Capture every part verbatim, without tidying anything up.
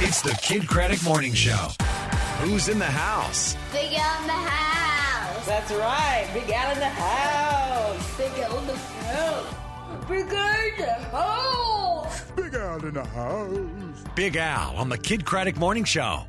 It's the Kid Craddock Morning Show. Who's in the house? Big Al in the house. That's right. Big Al in the house. Big Al in the house. Big Al in the house. Big Al in the house. Big Al on the Kid Craddock Morning Show.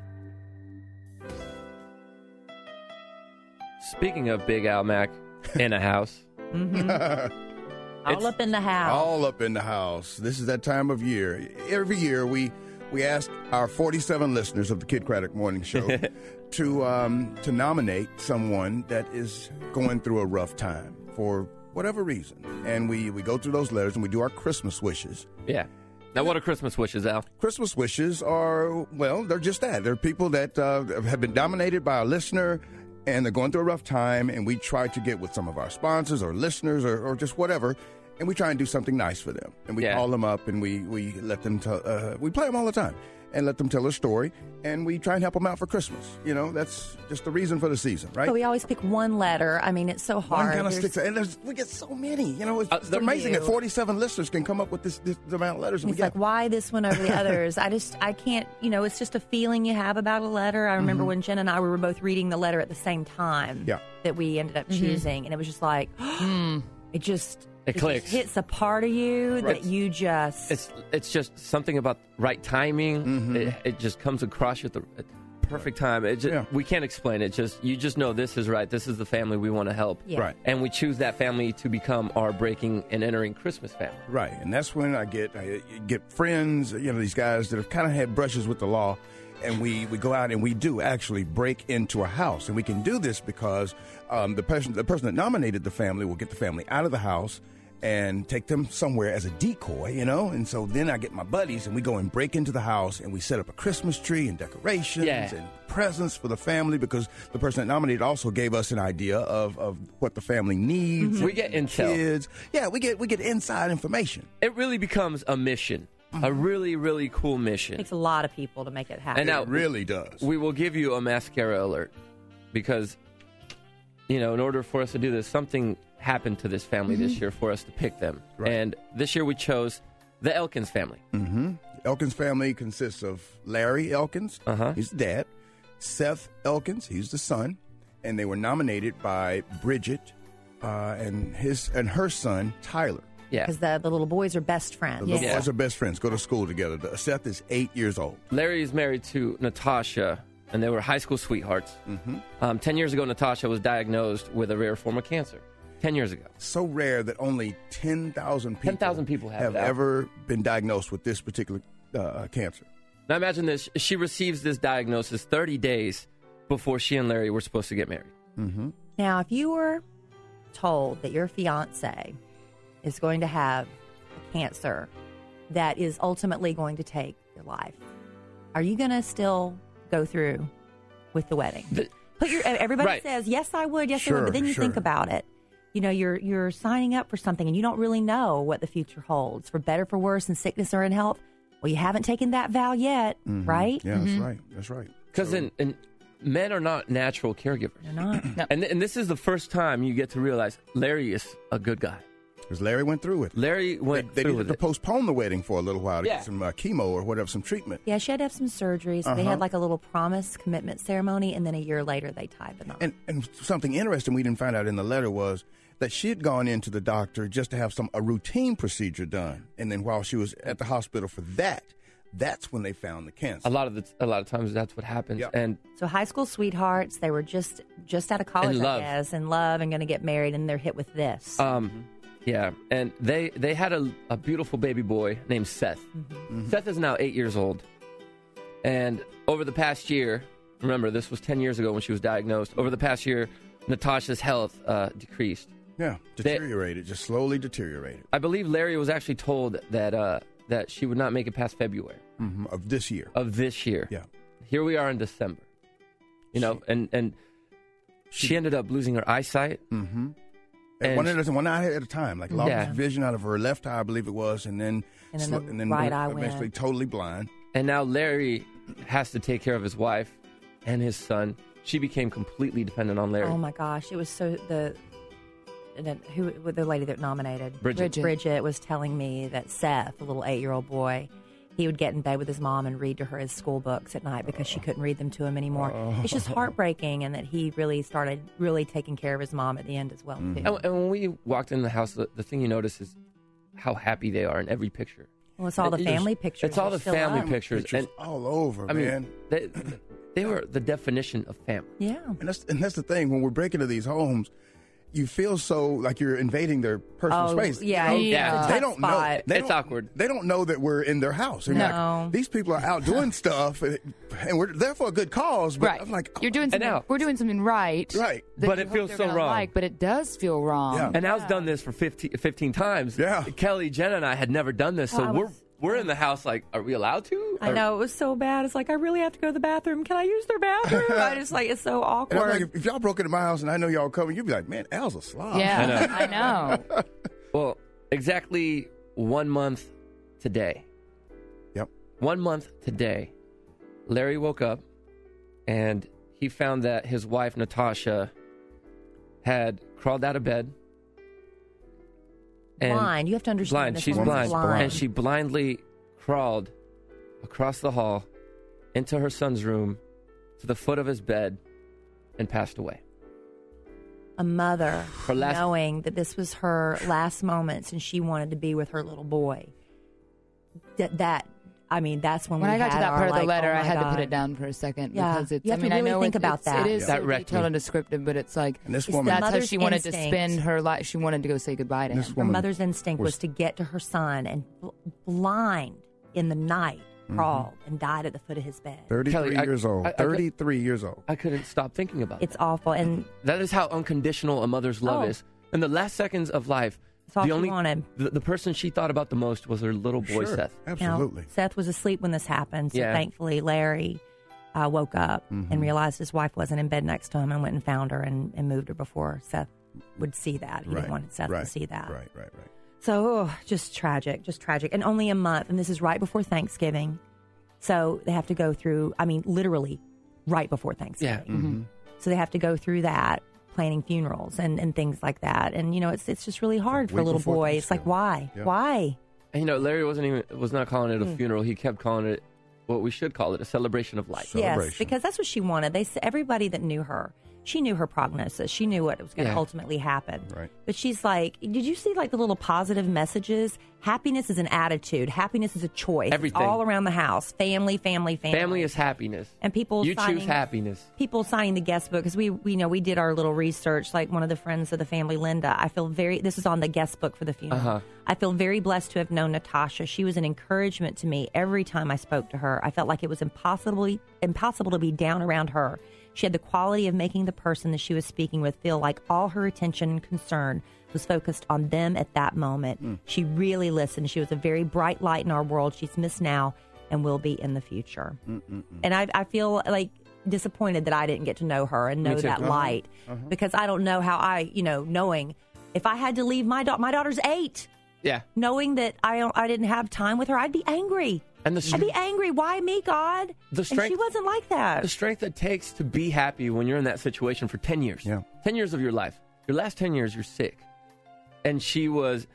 Speaking of Big Al Mac in a house. Mm-hmm. All up in the house. All up in the house. This is that time of year. Every year we we ask our forty-seven listeners of the Kid Craddock Morning Show to um, to nominate someone that is going through a rough time for whatever reason. And we, we go through those letters and we do our Christmas wishes. Yeah. Now, what are Christmas wishes, Al? Christmas wishes are, well, they're just that. They're people that uh, have been nominated by a listener, and they're going through a rough time, and we try to get with some of our sponsors or listeners or, or just whatever, and we try and do something nice for them. And we Yeah. call them up, and we, we let them tell, uh, we play them all the time, and let them tell a story, and we try and help them out for Christmas. You know, that's just the reason for the season, right? But we always pick one letter. I mean, it's so hard. One kind of There's- sticks, and there's, we get so many. You know, it's, Uh, it's there- amazing you. that forty-seven listeners can come up with this, this amount of letters that we It's get. like, why this one over the others? I just, I can't, you know, it's just a feeling you have about a letter. I remember when Jen and I were both reading the letter at the same time Yeah. that we ended up choosing. And it was just like, it just, It just clicks. hits a part of you Right. that you just, It's it's just something about right timing. Mm-hmm. It, it just comes across you at the at the perfect time. It just, Yeah. We can't explain it. Just you just know this is right. This is the family we want to help. Yeah. Right. And we choose that family to become our breaking and entering Christmas family. Right, and that's when I get I get friends, you know, these guys that have kind of had brushes with the law, and we, we go out and we do actually break into a house, and we can do this because um, the person the person that nominated the family will get the family out of the house and take them somewhere as a decoy, you know, and so then I get my buddies and we go and break into the house and we set up a Christmas tree and decorations Yeah. and presents for the family because the person that nominated also gave us an idea of, of what the family needs. We get and intel. Kids. Yeah, we get we get inside information. It really becomes a mission, a really really cool mission. takes a lot of people to make it happen. And now It really does. we will give you a mascara alert because, you know, in order for us to do this, something happened to this family this year for us to pick them. Right. And this year we chose the Elkins family. Mm-hmm. Elkins family consists of Larry Elkins, Uh-huh. he's the dad, Seth Elkins, he's the son, and they were nominated by Bridget uh, and his and her son Tyler. Yeah. Because the, the little boys are best friends. The little Yeah. boys are best friends, go to school together. The- Seth is eight years old. Larry is married to Natasha, and they were high school sweethearts. Mm-hmm. Um, ten years ago, Natasha was diagnosed with a rare form of cancer. Ten years ago. So rare that only ten thousand people, ten thousand people have, have it out. ever been diagnosed with this particular uh, cancer. Now imagine this. She receives this diagnosis thirty days before she and Larry were supposed to get married. Mm-hmm. Now, if you were told that your fiance is going to have a cancer that is ultimately going to take your life, are you going to still go through with the wedding? The- Put your everybody Right. says yes, I would, yes, I Sure, would, but then you sure. think about it. You know, you're you're signing up for something, and you don't really know what the future holds, for better, for worse, in sickness or in health. Well, you haven't taken that vow yet, Mm-hmm. right? Yeah, that's right. That's right. Because So- in, in, men are not natural caregivers. You're not. And, and this is the first time you get to realize Larry is a good guy. Because Larry went through it. Larry They, went they through needed with to it. postpone the wedding for a little while to Yeah. get some uh, chemo or whatever, some treatment. Yeah, she had to have some surgeries. They Uh-huh. had like a little promise commitment ceremony, and then a year later they tied the knot. And and something interesting we didn't find out in the letter was that she had gone into the doctor just to have some a routine procedure done, and then while she was at the hospital for that, that's when they found the cancer. A lot of the, a lot of times that's what happens. Yeah. And So high school sweethearts, they were just just out of college, In love. I guess, in love and going to get married, and they're hit with this. um, yeah, and they they had a, a beautiful baby boy named Seth. Mm-hmm. Seth is now eight years old, and over the past year, remember this was ten years ago when she was diagnosed. Over the past year, Natasha's health uh, decreased. yeah, deteriorated, just slowly deteriorated I believe Larry was actually told that uh, that she would not make it past February hmm of this year. of this year. Yeah, Here we are in December. You know, and and she ended up losing her eyesight. mm-hmm. And one at a one eye at a time, like lost Yeah. vision out of her left eye, I believe it was, and then And then sl- the and then right eye eventually went. totally blind. And now Larry has to take care of his wife and his son. She became completely dependent on Larry. Oh my gosh, it was so the. And then who the lady that nominated Bridget. Bridget was telling me that Seth, the little eight-year-old boy, he would get in bed with his mom and read to her his school books at night because she couldn't read them to him anymore. It's just heartbreaking, and that he really started really taking care of his mom at the end as well, too. And, and when we walked in the house, the, the thing you notice is how happy they are in every picture. Well, it's all the It- family it's- pictures. It's all are the still family up. pictures. Pictures And all over, I mean, man. they, they were the definition of family. Yeah. And that's and that's the thing. When we're breaking into these homes, you feel so like you're invading their personal Oh, space. yeah, You know, yeah. it's a They tough don't know. spot. They It's don't- awkward. They don't know that we're in their house. I mean, No. like, these people are out doing stuff, and, and we're there for a good cause. But Right. I'm like, You're doing And something. now- We're doing something right. Right. that But you it hope feels they're so gonna wrong. Like, but it does feel wrong. Yeah. And Al's done this for fifteen, fifteen times. Yeah. Kelly, Jen, and I had never done this, so Well, I we're was- we're in the house like, are we allowed to? I Or- know, it was so bad. It's like, I really have to go to the bathroom. Can I use their bathroom? I just like, it's so And I'm awkward. like, if, if y'all broke into my house and I know y'all coming, you'd be like, man, Al's a slob. Yeah, I know. Well, exactly one month today. Yep. One month today, Larry woke up and he found that his wife, Natasha, had crawled out of bed. And blind. You have to understand. blind. This She's woman's blind. And she blindly crawled across the hall into her son's room to the foot of his bed and passed away. a mother Her last- knowing that this was her last moments and she wanted to be with her little boy. That, that I mean, that's when, When we I got to had that our, part of the like, letter, oh I my had to put God. it down for a second Yeah. because it's. You have I to mean, really I know think it's, about it's- that. It is That so wrecked detailed me. and descriptive, but it's like And this It's woman, the that's how mother's she wanted to instinct. spend her life. She wanted to go say goodbye to This him. Her woman mother's instinct was, was- to get to her son and bl- blind in the night crawled and died at the foot of his bed. thirty-three Kelly, I- years old. I- I- thirty-three years old. I couldn't stop thinking about it. It's awful. And That is how unconditional a mother's love Oh. is. In the last seconds of life, That's all the she only wanted. The, the person she thought about the most was her little boy, Sure. Seth. Now, Absolutely. Seth was asleep when this happened, so Yeah. thankfully Larry uh, woke up Mm-hmm. and realized his wife wasn't in bed next to him and went and found her and, and moved her before Seth would see that. He right. didn't want Seth right. to see that. Right, right, right. So oh, just tragic, just tragic. And only a month, and this is right before Thanksgiving. So they have to go through, I mean, literally right before Thanksgiving. Yeah. Mm-hmm. So they have to go through that, planning funerals and, and things like that. And, you know, it's it's just really hard for a week little before boy. It's like, why? Yeah. Why? And you know, Larry wasn't even was not calling it a Hmm. funeral. He kept calling it what we should call it, a celebration of life. So- Yes, Celebration. because that's what she wanted. They s- everybody that knew her, she knew her prognosis. She knew what was going to Yeah. ultimately happen. Right. But she's like, did you see like the little positive messages? Happiness is an attitude. Happiness is a choice. It's Everything. all around the house. Family, family, family. Family is happiness. And people You signing, choose happiness. People signing the guest book because we, we you know we did our little research. Like one of the friends of the family, Linda. I feel very. This is on the guest book for the funeral. Uh-huh. I feel very blessed to have known Natasha. She was an encouragement to me every time I spoke to her. I felt like it was impossible impossible to be down around her. She had the quality of making the person that she was speaking with feel like all her attention and concern was focused on them at that moment. Mm. She really listened. She was a very bright light in our world. She's missed now and will be in the future. Mm-mm-mm. And I, I feel like disappointed that I didn't get to know her and Me know too. that Uh-huh. light because I don't know how I, you know, knowing if I had to leave my daughter, my daughter's eight, Yeah. knowing that I don't, I didn't have time with her, I'd be angry. And the I'd be angry. Why me, God? The and she strength- wasn't like that. the strength it takes to be happy when you're in that situation for ten years. Yeah. ten years of your life. Your last ten years, you're sick. And she was,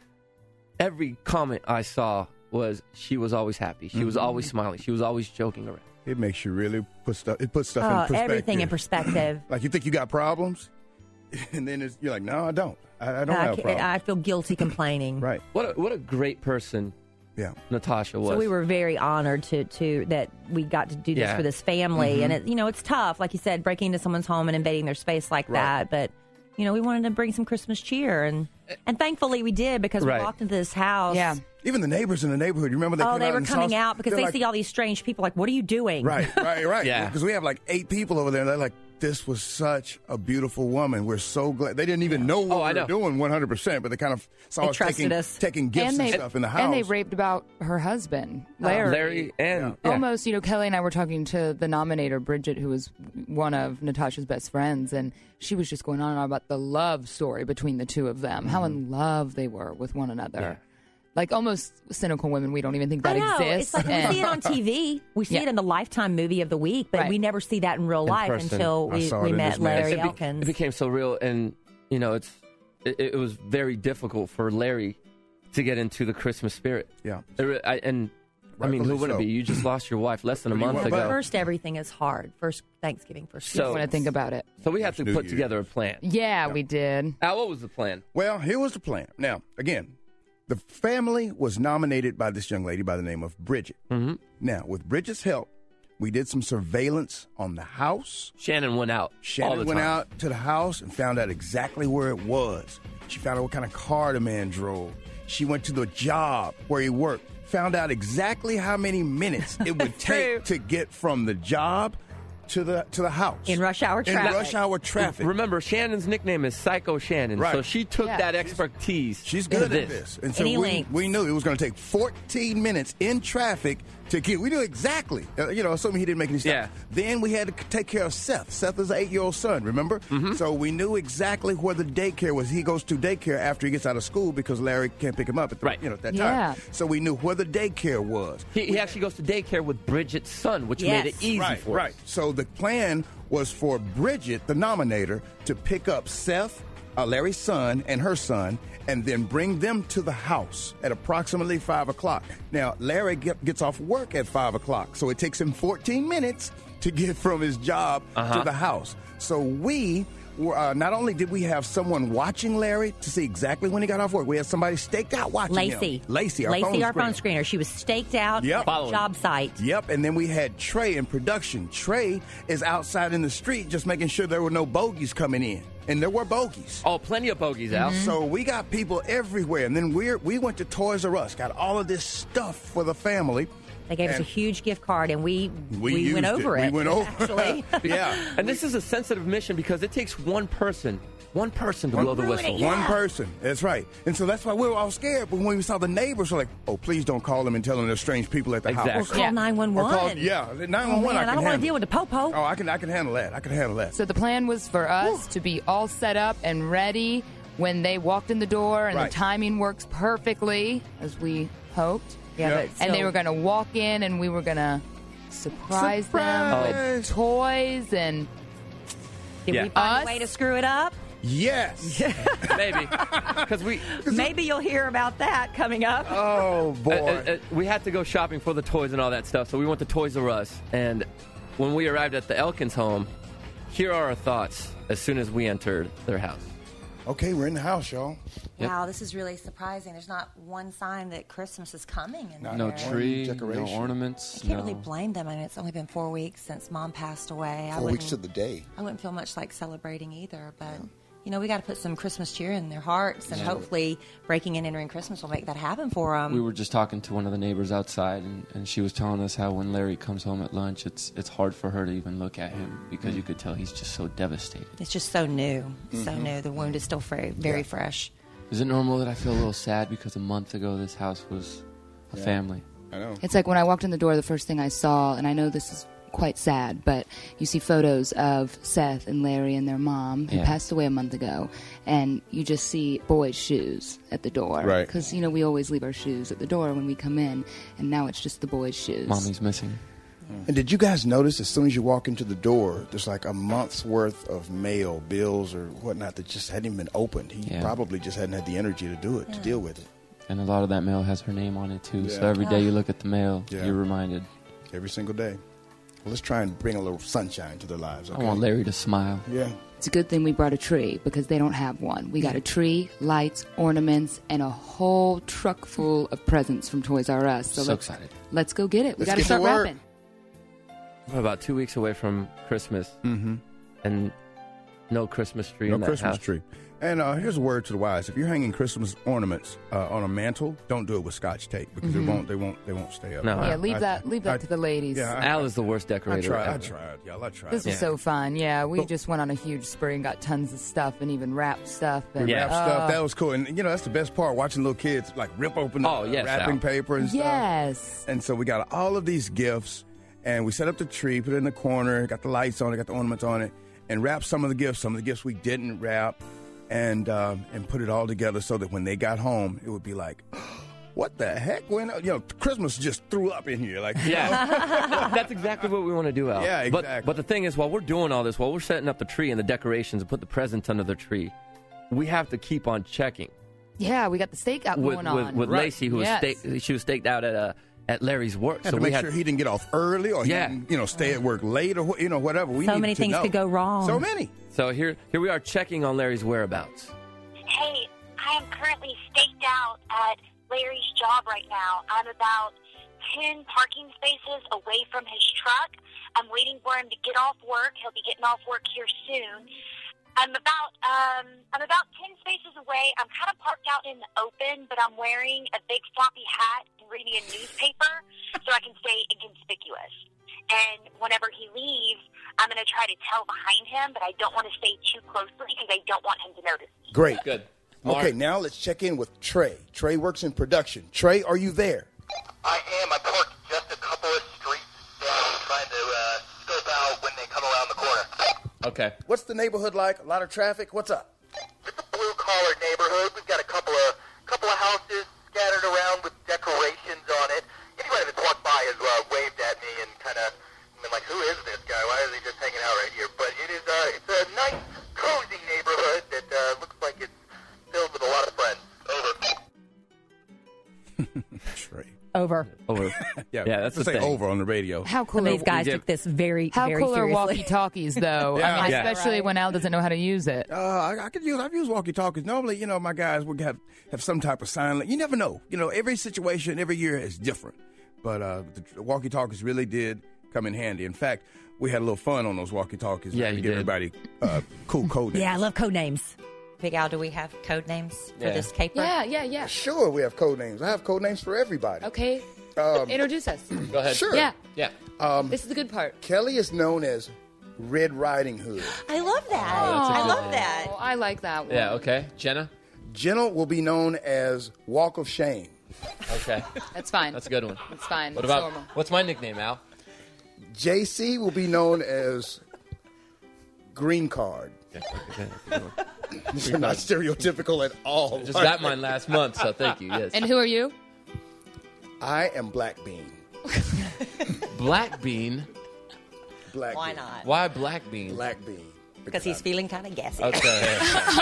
every comment I saw was she was always happy. She was always smiling. She was always joking around. It makes you really put stuff. It puts stuff in Oh, perspective. everything in perspective. Like you think you got problems, and then it's, you're like, no, I don't. I, I don't I, have ca- problems. I feel guilty complaining. right. What a, what a great person Yeah. Natasha was. So we were very honored to to that we got to do this Yeah. for this family, and it, you know it's tough, like you said, breaking into someone's home and invading their space like Right. that. But you know we wanted to bring some Christmas cheer, and and thankfully we did because Right. we walked into this house. Yeah. Even the neighbors in the neighborhood. You remember they Oh, came they out were and saw coming us? out because They're they like, see all these strange people. Like, what are you doing? Right, right, right. Yeah. Because we have like eight people over there. And they're like, this was such a beautiful woman. We're so glad. They didn't even know what Oh, I we know. were doing one hundred percent, but they kind of saw They us trusted taking, us. taking gifts and, they, stuff in the house. And they raved about her husband, Larry. Larry and yeah. Almost, you know, Kelly and I were talking to the nominator, Bridget, who was one of Natasha's best friends, and she was just going on and on about the love story between the two of them, how in love they were with one another. Yeah. Like almost cynical women, we don't even think that I know. exists. It's like we And- see it on T V. We see Yeah. it in the Lifetime movie of the week, but Right. we never see that in real In life person. until I we, saw it we in met this man. Larry it, be- Elkins. it became so real, and you know, it's it, it was very difficult for Larry to get into the Christmas spirit. Yeah. It re- I, and I mean, who rightfully wouldn't so. be? You just lost your wife less than a What do you month want ago. back? First, everything is hard. First Thanksgiving, first So- Christmas. When I think about it. So we had to New put Year. together a plan. Yeah, we did. Al, what was the plan? Well, here was the plan. Now, again, the family was nominated by this young lady by the name of Bridget. Mm-hmm. Now, with Bridget's help, we did some surveillance on the house. Shannon went out all Shannon the went time. out to the house and found out exactly where it was. She found out what kind of car the man drove. She went to the job where he worked, found out exactly how many minutes it would take to get from the job to the to the house. In rush hour In traffic. rush hour traffic. Remember, Shannon's nickname is Psycho Shannon, Right. so she took Yeah. that expertise. She's into good at this. And so Any we, lengths. we knew it was going to take fourteen minutes in traffic to get. We knew exactly. Uh, you know, assuming he didn't make any stops. Yeah. Then we had to c- take care of Seth. Seth is an eight-year-old son, remember? Mm-hmm. So we knew exactly where the daycare was. He goes to daycare after he gets out of school because Larry can't pick him up at the, Right. you know, at that Yeah. time. So we knew where the daycare was. He, he actually goes to daycare with Bridget's son, which Yes. made it easy Right, for right. us. So the plan was for Bridget, the nominator, to pick up Seth, uh, Larry's son, and her son, and then bring them to the house at approximately five o'clock. Now, Larry get, gets off work at five o'clock, so it takes him fourteen minutes to get from his job Uh-huh. to the house. So we were, uh, not only did we have someone watching Larry to see exactly when he got off work, we had somebody staked out watching Lacey. him. Lacey, our Lacey, phone our phone screener. screener. She was staked out Yep. at the Following. job site. Yep, and then we had Trey in production. Trey is outside in the street just making sure there were no bogeys coming in. And there were bogeys. Oh, plenty of bogeys, Al. So we got people everywhere. And then we we went to Toys R Us, got all of this stuff for the family. They gave us a And huge gift card, and we We we, went used it. over We it. went over. Actually, Yeah. And this is a sensitive mission because it takes one person, one person to blow the ruin whistle. it, yeah. One person. That's right. And so that's why we were all scared. But when we saw the neighbors, we're like, oh, please don't call them and tell them there's strange people at the Exactly. or house. call Yeah. nine one Or call, one. yeah, nine Oh, one one. man, I I can don't want handle. to deal with the popo. Oh, I can, I can handle that. I can handle that. So the plan was for us to be all set up and ready when they walked in the door, and Right. the timing works perfectly, as we hoped. Yeah, Yep. but And they still- were going to walk in, and we were going to surprise, them with Surprise! toys and Did Yeah. we find Us? a way to screw it up? Yes. Maybe. Because we, Maybe you'll hear about that coming up. Oh, boy. uh, uh, uh, we had to go shopping for the toys and all that stuff, so we went to Toys R Us. And when we arrived at the Elkins home, here are our thoughts as soon as we entered their house. Okay, we're in the house, y'all. Yep. Wow, this is really surprising. There's not one sign that Christmas is coming in Not No there. tree, no decoration. ornaments. I can't no. really blame them. I mean, it's only been four weeks since Mom passed away. I Four weeks wouldn't- to the day. I wouldn't feel much like celebrating either, but you know, we got to put some Christmas cheer in their hearts, and hopefully, breaking and entering Christmas will make that happen for them. We were just talking to one of the neighbors outside, and, and she was telling us how when Larry comes home at lunch, it's it's hard for her to even look at him because you could tell he's just so devastated. It's just so new, so new. The wound is still very, very fresh. Is it normal that I feel a little sad because a month ago this house was a family? I know. it's like when I walked in the door, the first thing I saw, and I know this is quite sad, but you see photos of Seth and Larry and their mom, who Yeah. passed away a month ago, and you just see boys' shoes at the door. Right. Because, you know, we always leave our shoes at the door when we come in, and now it's just the boys' shoes. Mommy's missing. And did you guys notice as soon as you walk into the door, there's like a month's worth of mail, bills, or whatnot that just hadn't even been opened? He Yeah. probably just hadn't had the energy to do it, to deal with it. And a lot of that mail has her name on it, too. So Yeah. every day you look at the mail, Yeah. you're reminded. Every single day. Well, let's try and bring a little sunshine to their lives, okay? I want Larry to smile. Yeah. It's a good thing we brought a tree, because they don't have one. We got a tree, lights, ornaments, and a whole truck full of presents from Toys R Us. So, So let's, excited. let's go get it. We Let's got to get to start work. wrapping. We're about two weeks away from Christmas, Mm-hmm. and no Christmas tree No in that Christmas house. tree. And uh, here's a word to the wise: if you're hanging Christmas ornaments uh, on a mantle, don't do it with Scotch tape because it won't. They won't. They won't stay up. No. Yeah, I- leave I- that leave that I- to the ladies. Yeah, I, Al is the worst I decorator tried. I ever. tried, y'all. I tried. This was Yeah. so fun. Yeah, we But- just went on a huge spree and got tons of stuff and even wrapped stuff. And, Yeah. Wrap stuff. Oh, That was cool. And you know, that's the best part: watching little kids like rip open the Oh, yes, wrapping Al. paper and stuff. yes. And so we got all of these gifts, and we set up the tree, put it in the corner, got the lights on it, got the ornaments on it, and wrapped some of the gifts. Some of the gifts we didn't wrap, and um, and put it all together so that when they got home, it would be like, what the heck went on? You know, Christmas just threw up in here. Like, Yeah, that's exactly what we want to do, Al. Yeah, But, exactly. but the thing is, while we're doing all this, while we're setting up the tree and the decorations and put the presents under the tree, we have to keep on checking Yeah, we got the stakeout with going on. with, with Right. Lacey, who Yes. was staked, she was staked out at a at Larry's work. Had so to we make had sure he didn't get off early or Yeah. he didn't, you know, stay at work late or, wh- you know, whatever. We So needed many to things know. could go wrong. So many. So here, here we are checking on Larry's whereabouts. Hey, I am currently staked out at Larry's job right now. I'm about ten parking spaces away from his truck. I'm waiting for him to get off work. He'll be getting off work here soon. I'm about um, I'm about ten spaces away. I'm kind of parked out in the open, but I'm wearing a big floppy hat and reading a newspaper so I can stay inconspicuous. And whenever he leaves, I'm going to try to tell behind him, but I don't want to stay too closely because I don't want him to notice me. Great. Good. Okay, now let's check in with Trey. Trey works in production. Trey, are you there? I am. I parked just a couple of streets down trying to uh, scope out when they come around the corner. Okay. What's the neighborhood like? A lot of traffic? What's up? It's a blue-collar neighborhood. We've got a couple of couple of houses scattered around with decorations on it. Anybody that's walked by has uh, waved at me and kind of been like, who is this guy? Why is he just hanging out right here? But it is uh, it's a nice, cozy neighborhood that uh, looks like it's filled with a lot of friends. Over. Trey. Over. Over. Yeah, Yeah, that's let's the say thing. over on the radio. How cool Some of are these guys give- took this very, How very cool are seriously. walkie-talkies, though? Yeah. I mean, Yeah. especially Right. when Al doesn't know how to use it. Uh, I, I could use I've used walkie-talkies. Normally, you know, my guys would have, have some type of sign. You never know. You know, every situation, every year is different. But uh, the walkie-talkies really did come in handy. In fact, we had a little fun on those walkie-talkies. Yeah, to you give did. everybody uh, cool code names. Yeah, I love code names. Big Al, do we have code names for Yeah. this caper? Yeah, yeah, yeah. Sure, we have code names. I have code names for everybody. Okay. Um, Introduce us. Go ahead. Sure. Yeah. Yeah. This is the good part. Kelly is known as Red Riding Hood. I love that. Oh, that's a I good love one. that. Oh, I like that one. Yeah. Okay. Jenna. Jenna will be known as Walk of Shame. Okay. That's fine. That's a good one. That's fine. What It's about normal. what's my nickname, Al? J C will be known as Green Card. These are not stereotypical at all. Just got mine last month, so thank you. Yes. And who are you? I am Black Bean. Black Bean. Black Why Bean. not? Why Black Bean? Black Bean. Because he's feeling kind of gassy. Okay.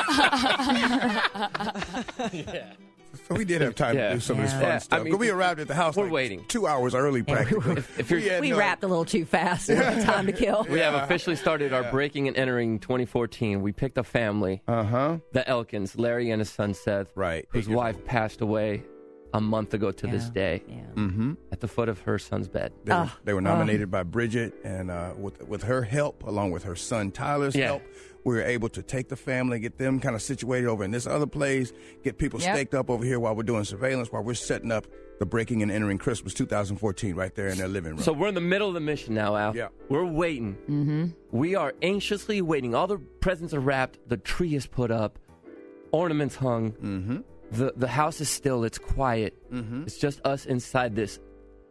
So we did have time Yeah. to do some of this Yeah. fun Yeah, stuff. I mean, but we arrived at the house we're like waiting. two hours early practically. If, if you're, had We no- wrapped a little too fast. We had time to kill. we have officially started our breaking and entering twenty fourteen. We picked a family, Uh-huh. the Elkins, Larry and his son Seth, Right. whose Eight years wife old. passed away a month ago to this Yeah. day, Yeah. Mm-hmm. at the foot of her son's bed. They, were, Oh. they were nominated by Bridget, and uh, with with her help, along with her son Tyler's Yeah. help, we were able to take the family, get them kind of situated over in this other place, get people Yep. staked up over here while we're doing surveillance, while we're setting up the breaking and entering Christmas two thousand fourteen right there in their living room. So we're in the middle of the mission now, Al. Yeah. We're waiting. Mm-hmm. We are anxiously waiting. All the presents are wrapped. The tree is put up. Ornaments hung. mm-hmm. The the house is still. It's quiet. Mm-hmm. It's just us inside this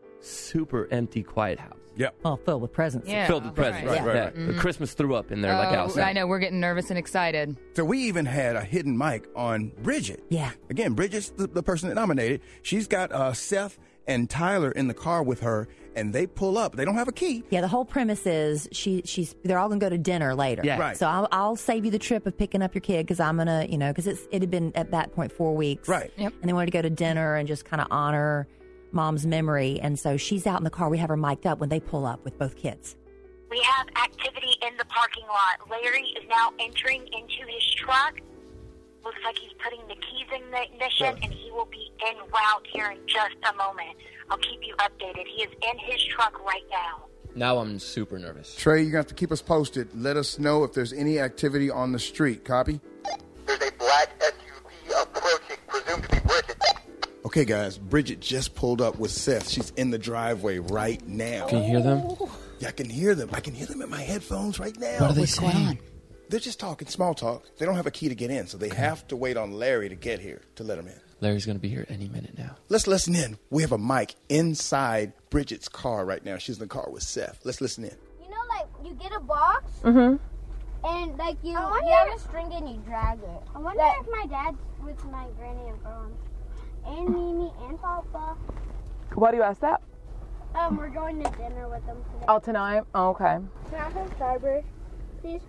super empty, quiet house. Yep. Well, filled with presents. Yeah. Filled with presents. Right, right, Yeah. right. The Christmas threw up in there, like Al Oh, said. I know. We're getting nervous and excited. So we even had a hidden mic on Bridget. Yeah. Again, Bridget's the, the person that nominated. She's got uh, Seth and Tyler in the car with her, and they pull up. They don't have a key. Yeah, the whole premise is she she's they're all gonna go to dinner later. Yeah. Right. So I'll, I'll save you the trip of picking up your kid because I'm gonna you know because it's it had been at that point four weeks. Right. Yep. And they wanted to go to dinner and just kind of honor mom's memory, and so she's out in the car. We have her mic'd up when they pull up with both kids. We have activity in the parking lot. Larry is now entering into his truck. Looks like he's putting the keys in the ignition, and he will be en route here in just a moment. I'll keep you updated. He is in his truck right now. Now I'm super nervous. Trey, you're going to have to keep us posted. Let us know if there's any activity on the street. Copy? There's a black S U V approaching, presumed to be Bridget. Okay, guys. Bridget just pulled up with Seth. She's in the driveway right now. Can you hear them? Yeah, I can hear them. I can hear them in my headphones right now. What are they saying? They're just talking small talk. They don't have a key to get in, so they have to wait on Larry to get here to let them in. Larry's going to be here any minute now. Let's listen in. We have a mic inside Bridget's car right now. She's in the car with Seth. Let's listen in. You know, like, you get a box, Mm-hmm. and, like, you, I wonder- you have a string and you drag it. I wonder That- if my dad's with my granny and grandma, and Mimi and Papa. Why do you ask that? Um, we're going to dinner with them today. Oh, tonight? Oh, okay. Can I have some Starburst, please?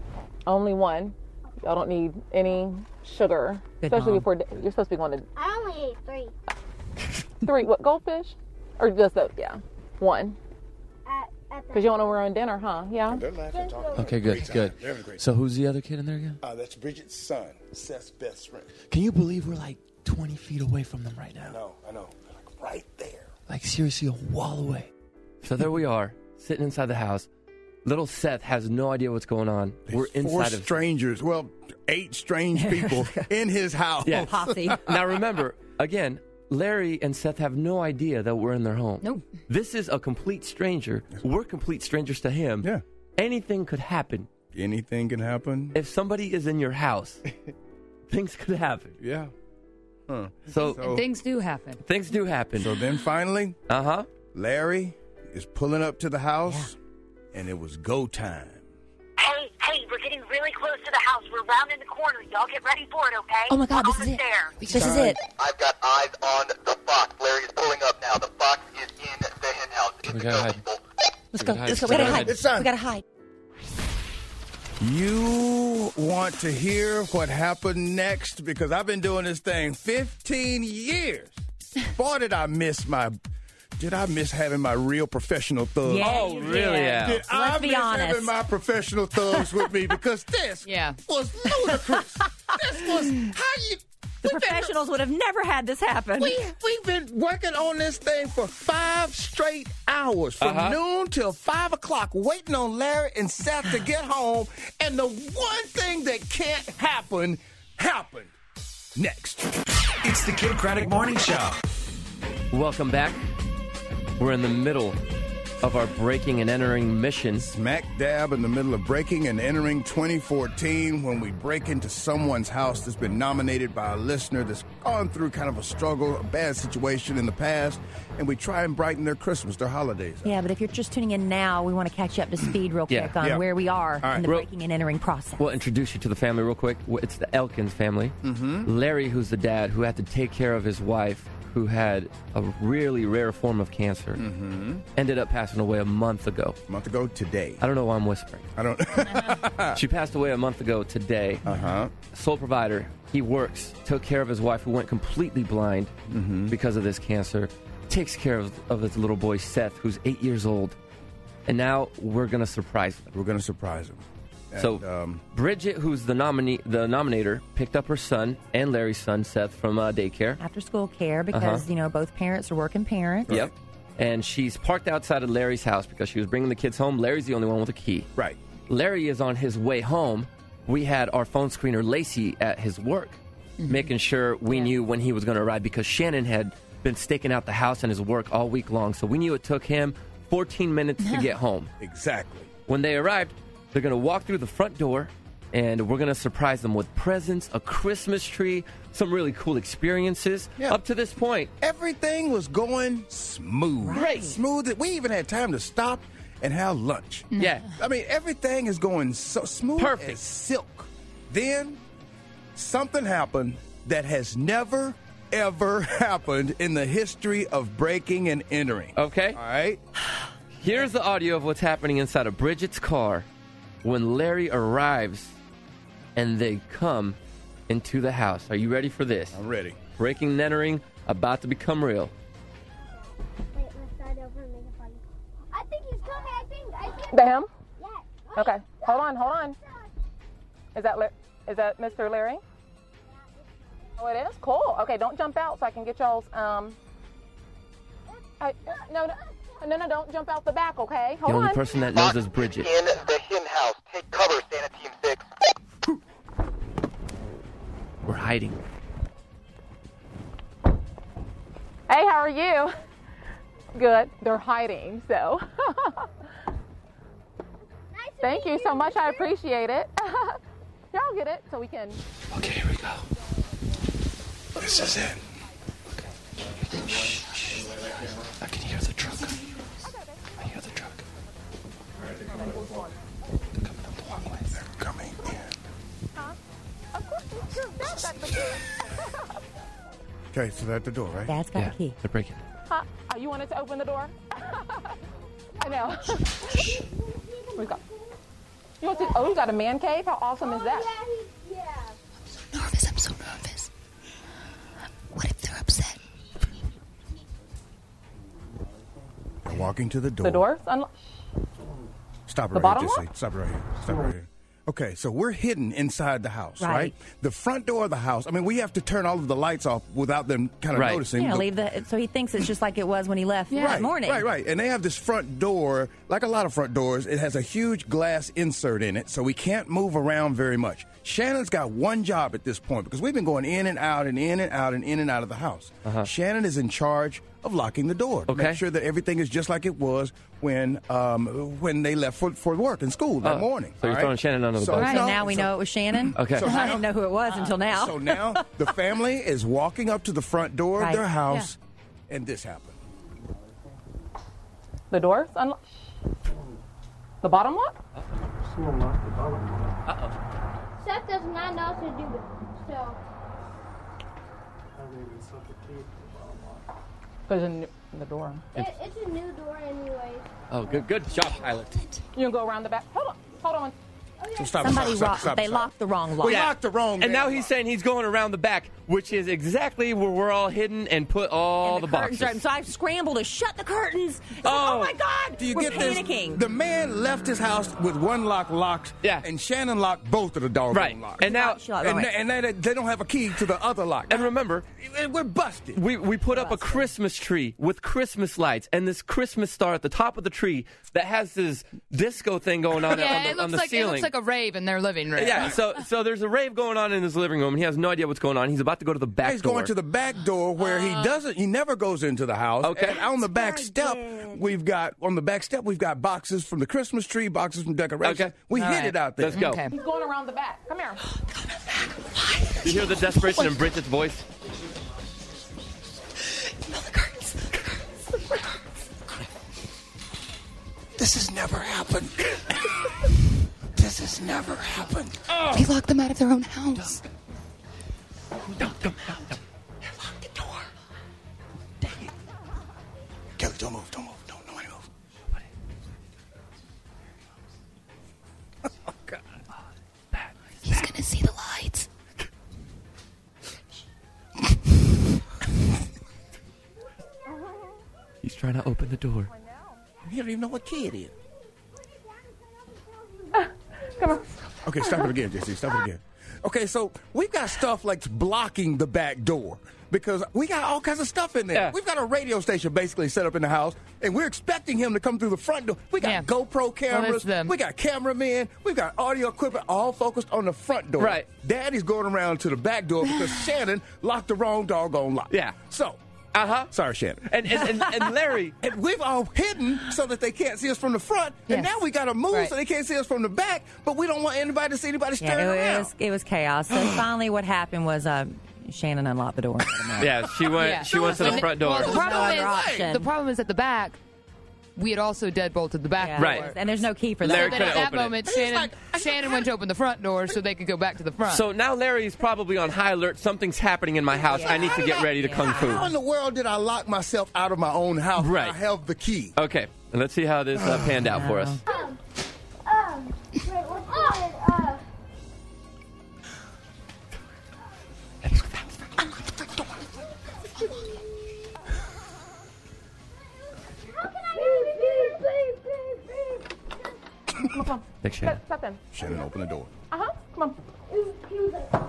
Only one. Y'all don't need any sugar. Good Especially mom. before di- you're supposed to be going to I only ate three. three. What, goldfish? Or just the, yeah, one. At, at the Because you don't know we're on dinner, huh? Yeah. They're laughing, talking. Okay, good, good. They're having a great So who's the other kid in there again? Uh, that's Bridget's son, Seth's best friend. Can you believe we're like twenty feet away from them right now? I know, I know. They're like right there. Like seriously, a wall away. So there we are, sitting inside the house. Little Seth has no idea what's going on. There's We're inside four of strangers. Well, eight strange people in his house. Yeah. Posse. Now remember, again, Larry and Seth have no idea that we're in their home. Nope. This is a complete stranger. We're complete strangers to him. Yeah. Anything could happen. Anything can happen. If somebody is in your house, things could happen. Yeah. Huh. So, And things do happen. things do happen. So then finally, Uh-huh. Larry is pulling up to the house, and it was go time. Hey, hey, we're getting really close to the house. We're rounding the corner. Y'all get ready for it, okay? Oh my God, We're this is almost it. there. This is it. I've got eyes on the fox. Larry is pulling up now. The fox is in the hen house. It's We a gotta go, hide. people. Let's go. hide. Let's go. We We gotta gotta hide. It's on. We gotta hide. You want to hear what happened next? Because I've been doing this thing fifteen years. Boy, did I miss my... Did I miss having my real professional thugs? Yeah, Oh, you really, did. Al? Did I Let's be miss honest. having my professional thugs with me? Because this Yeah. was ludicrous. This was... How you... The professionals would have never had this happen. We, we've been working on this thing for five straight hours, from Uh-huh. noon till five o'clock, waiting on Larry and Seth to get home. And the one thing that can't happen, happened. Next. It's the Kidd Kraddick Morning Show. Welcome back. We're in the middle of our breaking and entering mission. Smack dab in the middle of breaking and entering twenty fourteen, when we break into someone's house that's been nominated by a listener that's gone through kind of a struggle, a bad situation in the past, and we try and brighten their Christmas, their holidays. Yeah, but if you're just tuning in now, we want to catch you up to speed real Yeah. quick on Yeah. where we are right. in the Real- breaking and entering process. We'll introduce you to the family real quick. It's the Elkins family. Mm-hmm. Larry, who's the dad, who had to take care of his wife, who had a really rare form of cancer, mm-hmm. ended up passing away a month ago. A month ago today. I don't know why I'm whispering. I don't... She passed away a month ago today. Uh-huh. Sole provider. He works, took care of his wife, who went completely blind Mm-hmm. because of this cancer, takes care of, of his little boy, Seth, who's eight years old. And now we're going to surprise them. We're going to surprise him. And, So, um, Bridget, who's the nominee, the nominator, picked up her son and Larry's son, Seth, from uh, daycare. After school care, because, Uh-huh. you know, both parents are working parents. Yep. And she's parked outside of Larry's house because she was bringing the kids home. Larry's the only one with a key. right. Larry is on his way home. We had our phone screener, Lacey, at his work, making sure we knew when he was going to arrive, because Shannon had been staking out the house and his work all week long. So we knew it took him fourteen minutes to get home. Exactly. When they arrived, they're going to walk through the front door, and we're going to surprise them with presents, a Christmas tree, some really cool experiences. Yeah. Up to this point, Everything was going smooth. Right. Smooth. that We even had time to stop and have lunch. yeah. I mean, everything is going so smooth Perfect. as silk. Then something happened that has never, ever happened in the history of breaking and entering. Okay. All right? Here's the audio of what's happening inside of Bridget's car when Larry arrives and they come into the house. Are you ready for this? I'm ready. Breaking and entering, about to become real. Wait, let's start over and make it funny. I think he's coming. I think. I think. Bam. Yes. Okay. Hold on, hold on. Is that, La- is that Mister Larry? Oh, it is? Cool. Okay, don't jump out so I can get y'all's, um... I, no, no, no, no, don't jump out the back, okay? Hold The only on. person that knows is Bridget. In the hen house. Take cover, Santa Team six. We're hiding. Hey, how are you? Good. They're hiding, so. Thank you so much. I appreciate it. Y'all get it so we can. Okay, here we go. This is it. Shh, shh. I can hear the truck. I hear the truck. They're coming up the walkway. They're coming in. Huh? Of course, it's true. That's at the door. Okay, so they're at the door, right? Dad's got Yeah, the key. they're breaking. Huh? Oh, you wanted to open the door? I know. We go. You want to? Oh, you got a man cave? How awesome is that? Yeah. Nervous. I'm so nervous. What if they're upset? walking to the door. The door's unlocked. Stop it The right bottom here, one? Jesse. Stop it right here. Stop it right here. Okay, so we're hidden inside the house, right. Right. The front door of the house, I mean, we have to turn all of the lights off without them kind of Right. noticing. Yeah, The- leave the. So he thinks it's just like it was when he left Right, that morning. right, right. And they have this front door, like a lot of front doors, it has a huge glass insert in it, so we can't move around very much. Shannon's got one job at this point because we've been going in and out and in and out and in and out of the house. Uh-huh. Shannon is in charge of locking the door to Okay. make sure that everything is just like it was when um, when they left for, for work and school that Oh, morning. so you're all throwing Shannon under the So bus. Right, no, and now we so- know it was Shannon. Okay. So I now- didn't know who it was until now. So now the family is walking up to the front door Right. of their house, and this happened. The door's unlocked. The bottom lock? Seth does not know how to do it. So, Because in the door. it, it's a new door anyways. Oh, good, good job, pilot. You can go around the back. Hold on. Hold on. So stop, Somebody stop, rocked. stop, They stop. locked the wrong lock. We locked the wrong. And now damn he's lock. saying he's going around the back, which is exactly where we're all hidden and put all And the, the curtains boxes. are, so I scrambled to shut the curtains. It's like, Oh. oh my God! Do you We're get this? panicking. The man left his house with one lock locked, Yeah. and Shannon locked both of the doggone Right. locks. And now, She locked- and, right. they, and they, they don't have a key to the other lock. and remember, And we're busted. we, we put up a Christmas tree with Christmas lights and this Christmas star at the top of the tree that has this disco thing going on, Yeah, on, the, it looks on the like ceiling. it looks like a rave in their living room. Yeah, so so there's a rave going on in his living room, and he has no idea what's going on. He's about to go to the back He's door. going to the back door where he doesn't. He never goes into the house. Okay. And on the back step, we've got on the back step we've got boxes from the Christmas tree, boxes from decorations. Okay. We All hid right. it out there. Let's go. Okay. He's going around the back. Come here. You hear the desperation in Bridget's voice? This has never happened. This has never happened. He locked them out of their own house. Kelly, don't move. Don't move. Don't nobody move. Oh God. He's gonna see the lights. He's trying to open the door. You don't even know what key it is. Come on. Okay, stop it again, J C. Stop it again. Okay, so we've got stuff like blocking the back door because we got all kinds of stuff in there. Yeah. We've got a radio station basically set up in the house, and we're expecting him to come through the front door. We got Yeah. GoPro cameras. it's them. We got cameramen. We've got audio equipment all focused on the front door. Right. Daddy's going around to the back door because Shannon locked the wrong doggone lock. Yeah. So, Uh huh. sorry, Shannon. And, and, and, and Larry. And we've all hidden so that they can't see us from the front. And Yes. now we got to move Right. so they can't see us from the back. But we don't want anybody to see anybody Yeah, staring it, around. was it was chaos. So finally, what happened was uh, Shannon unlocked the door. Yeah, she went. Yeah. She went to the And front the- door. Well, the There's no problem other is, option. the problem is at the back. We had also deadbolted the back Yeah, door. Right. And there's no key for that. Larry So then couldn't at that open it. moment, And he's Shannon, like, Shannon went to open the front door so they could go back to the front. So now Larry's probably on high alert. Something's happening in my house. I need to get ready to kung fu. How in the world did I lock myself out of my own house? when Right. I have the key. Okay, and let's see how this uh, panned out for us. Um, um, wait, what's it? Uh, how can I beep, beep, beep, beep, beep? Come on, come on. Big Shannon. Step, step in. Shannon, open the door. Uh huh. Come on. He was- he was like,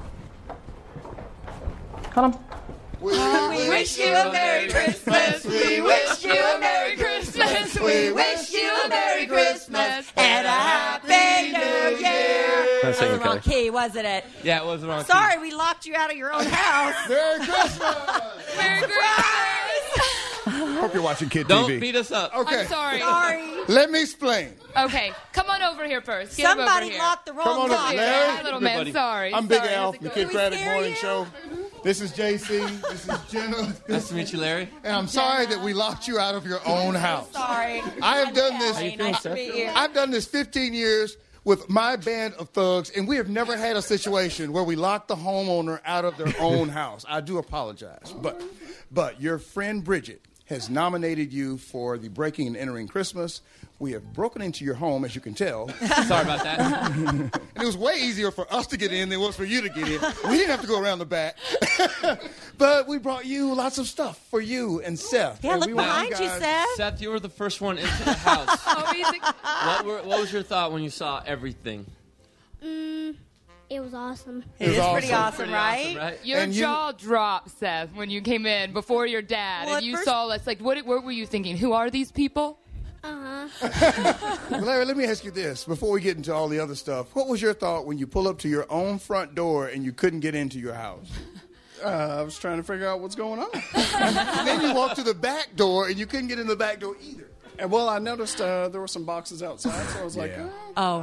Come on. We wish you a Merry Christmas. We wish you a Merry Christmas. We wish you a Merry Christmas and a Happy New Year. Let's sing it, Wrong Kelly. key, wasn't it? Yeah, it was the wrong. Sorry, we locked you out of your own house. Merry Christmas! Merry Christmas. Hope you're watching Kid Don't T V. beat us up. Okay. I'm sorry. Sorry. Let me explain. Okay, come on over here first. Get him over Somebody here. locked the Come wrong on lock. over, Yeah, Larry. little Everybody. man, sorry. I'm Big Sorry. Al, How's it the going? Kid we Craddock scare Morning you? Show. This is J C. This is Jenna. Nice to meet you, Larry. And I'm sorry that we locked you out of your own house. Sorry. I have done this. Hey, nice to meet you. I've done this fifteen years with my band of thugs, and we have never had a situation where we locked the homeowner out of their own house. I do apologize, but but your friend Bridget has nominated you for the Breaking and Entering Christmas. We have broken into your home, as you can tell. Sorry about that. And it was way easier for us to get in than it was for you to get in. We didn't have to go around the back. But we brought you lots of stuff for you and Seth. Yeah, and look we want behind you, guys- Seth. Seth, you were the first one into the house. Amazing. what, were, what was your thought when you saw everything? Mm, it was awesome. It is was pretty awesome. awesome, Pretty right? awesome, right? Your And you- jaw dropped, Seth, when you came in before your dad, Well, and at you first- saw us. Like, what, what were you thinking? Who are these people? Uh-huh. Well, Larry, let me ask you this. Before we get into all the other stuff, what was your thought when you pull up to your own front door and you couldn't get into your house? Uh, I was trying to figure out what's going on. And then you walked to the back door and you couldn't get in the back door either. And well, I noticed uh, there were some boxes outside, so I was like, Yeah. Oh,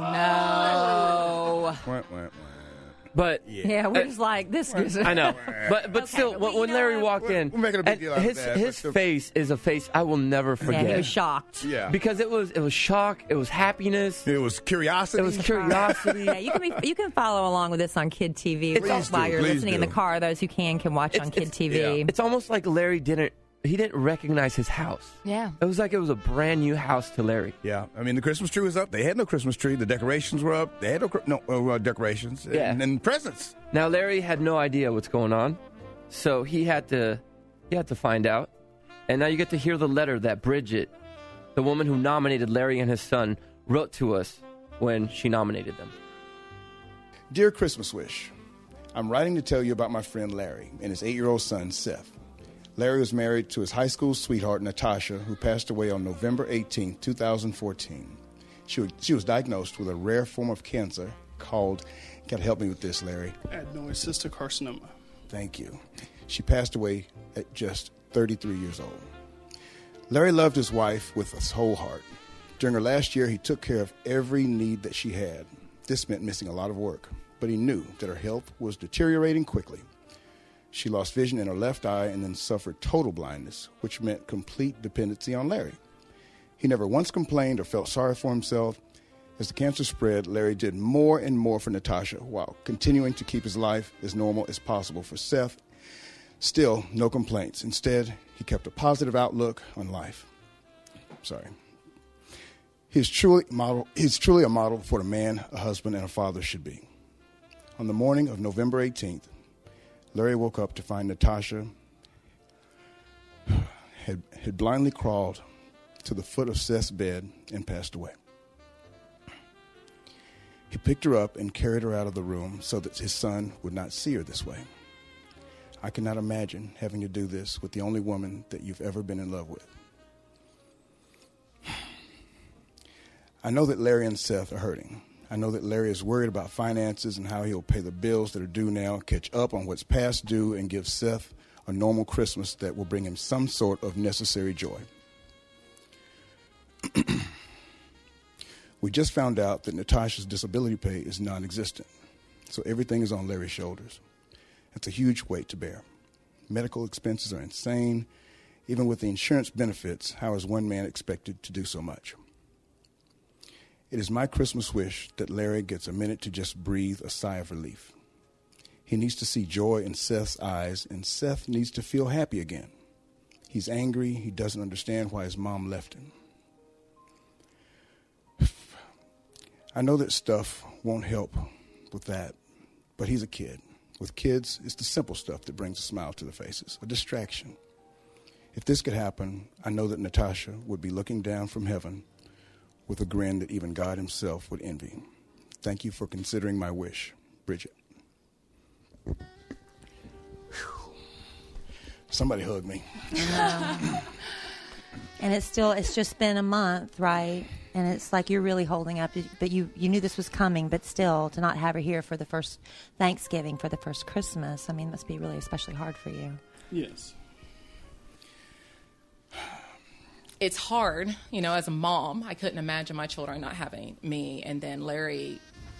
no. Wah, wah, wah. But Yeah, we're Uh, just like, this is. I know, but but Okay, still, when, when Larry walked We're- in, we're making a big and deal out of his that, his but the- face is a face I will never Yeah, forget. he was shocked. Yeah. Because it was it was shock, it was happiness, It was curiosity. it was curiosity. Yeah, you can be, you can follow along with this on Kid T V Please while do, you're please listening in the do. car. Those who can can watch It's- on Kid it's- T V. yeah. It's almost like Larry didn't he didn't recognize his house. Yeah. It was like it was a brand new house to Larry. Yeah, I mean the Christmas tree was up. They had no Christmas tree. The decorations were up. They had no cr- no uh, decorations. Yeah. and, and presents. Now Larry had no idea what's going on, so he had to he had to find out. And now you get to hear the letter that Bridget, the woman who nominated Larry and his son, wrote to us when she nominated them. Dear Christmas Wish, I'm writing to tell you about my friend Larry and his eight-year-old son Seth. Larry was married to his high school sweetheart Natasha, who passed away on November eighteenth, twenty fourteen. She was, she was diagnosed with a rare form of cancer called. Got to help me with this, Larry. adenoid cystic carcinoma. Thank you. She passed away at just thirty-three years old. Larry loved his wife with his whole heart. During her last year, he took care of every need that she had. This meant missing a lot of work, but he knew that her health was deteriorating quickly. She lost vision in her left eye and then suffered total blindness, which meant complete dependency on Larry. He never once complained or felt sorry for himself. As the cancer spread, Larry did more and more for Natasha while continuing to keep his life as normal as possible for Seth. Still, no complaints. Instead, he kept a positive outlook on life. Sorry. He's truly, model, he's truly a model for the man a husband and a father should be. On the morning of November eighteenth, Larry woke up to find Natasha had, had blindly crawled to the foot of Seth's bed and passed away. He picked her up and carried her out of the room so that his son would not see her this way. I cannot imagine having to do this with the only woman that you've ever been in love with. I know that Larry and Seth are hurting. I know that Larry is worried about finances and how he'll pay the bills that are due now, catch up on what's past due, and give Seth a normal Christmas that will bring him some sort of necessary joy. We just found out that Natasha's disability pay is non-existent, so everything is on Larry's shoulders. That's a huge weight to bear. Medical expenses are insane. Even with the insurance benefits, how is one man expected to do so much? It is my Christmas wish that Larry gets a minute to just breathe a sigh of relief. He needs to see joy in Seth's eyes, and Seth needs to feel happy again. He's angry. He doesn't understand why his mom left him. I know that stuff won't help with that, but he's a kid. With kids, it's the simple stuff that brings a smile to their faces, a distraction. If this could happen, I know that Natasha would be looking down from heaven with a grin that even God himself would envy. Thank you for considering my wish, Bridget. Whew. Somebody hug me. And it's still, it's just been a month, right? And it's like you're really holding up, but you, you knew this was coming, but still to not have her here for the first Thanksgiving, for the first Christmas, I mean, it must be really especially hard for you. Yes. It's hard, you know, as a mom. I couldn't imagine my children not having me. And then Larry,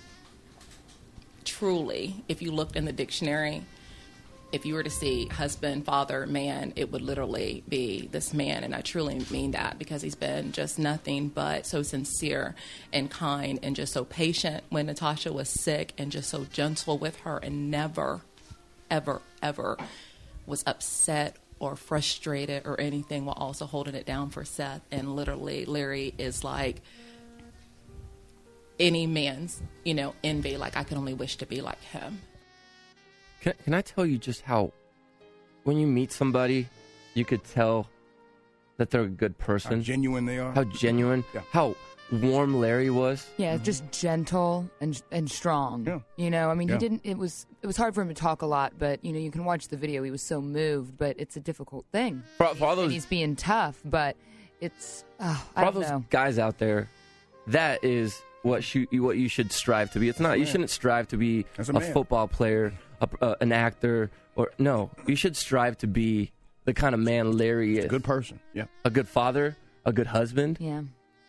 truly, if you looked in the dictionary, if you were to see husband, father, man, it would literally be this man. And I truly mean that because he's been just nothing but so sincere and kind and just so patient when Natasha was sick and just so gentle with her and never, ever, ever was upset or frustrated or anything while also holding it down for Seth. And literally, Larry is like any man's, you know, envy. Like, I can only wish to be like him. Can, can I tell you just how, when you meet somebody, you could tell that they're a good person. How genuine they are. How genuine. Yeah. How warm Larry was. Yeah, just gentle and and strong. Yeah. You know, I mean, Yeah. he didn't. It was it was hard for him to talk a lot, but you know, you can watch the video. He was so moved, but it's a difficult thing. For, for all And those, he's being tough, but it's. Oh, I for all don't those know. guys out there, that is what you what you should strive to be. It's not. You shouldn't strive to be As a a, man. football player, a, uh, an actor, or no. You should strive to be the kind of man Larry is. A good person. Yeah. A good father, a good husband. Yeah.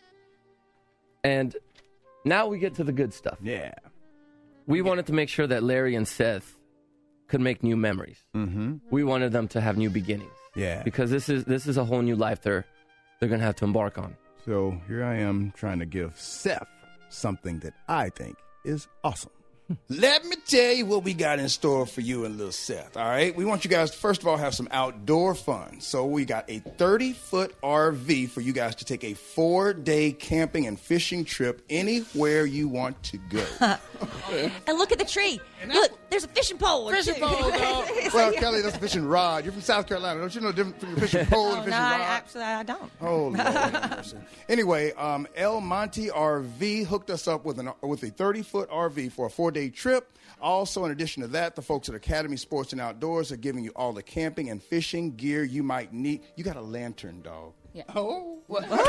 And now we get to the good stuff. Yeah. We wanted to make sure that Larry and Seth could make new memories. Mm-hmm. We wanted them to have new beginnings. Yeah. Because this is this is a whole new life they're they're gonna have to embark on. So here I am trying to give Seth something that I think is awesome. Let me tell you what we got in store for you and little Seth, all right? We want you guys to, first of all, have some outdoor fun. So we got a thirty-foot R V for you guys to take a four-day camping and fishing trip anywhere you want to go. And look at the tree. Look, there's a fishing pole. Fishing pole, though. Well, Kelly, that's a fishing rod. You're from South Carolina. Don't you know the difference between a fishing pole and a Oh, fishing no, I, rod? actually, I don't. Oh, Lord have mercy. Anyway, um, El Monte R V hooked us up with, an, with a thirty-foot R V for a four-day trip. Also, in addition to that, the folks at Academy Sports and Outdoors are giving you all the camping and fishing gear you might need. You got a lantern, dog. Yeah. Oh. What? More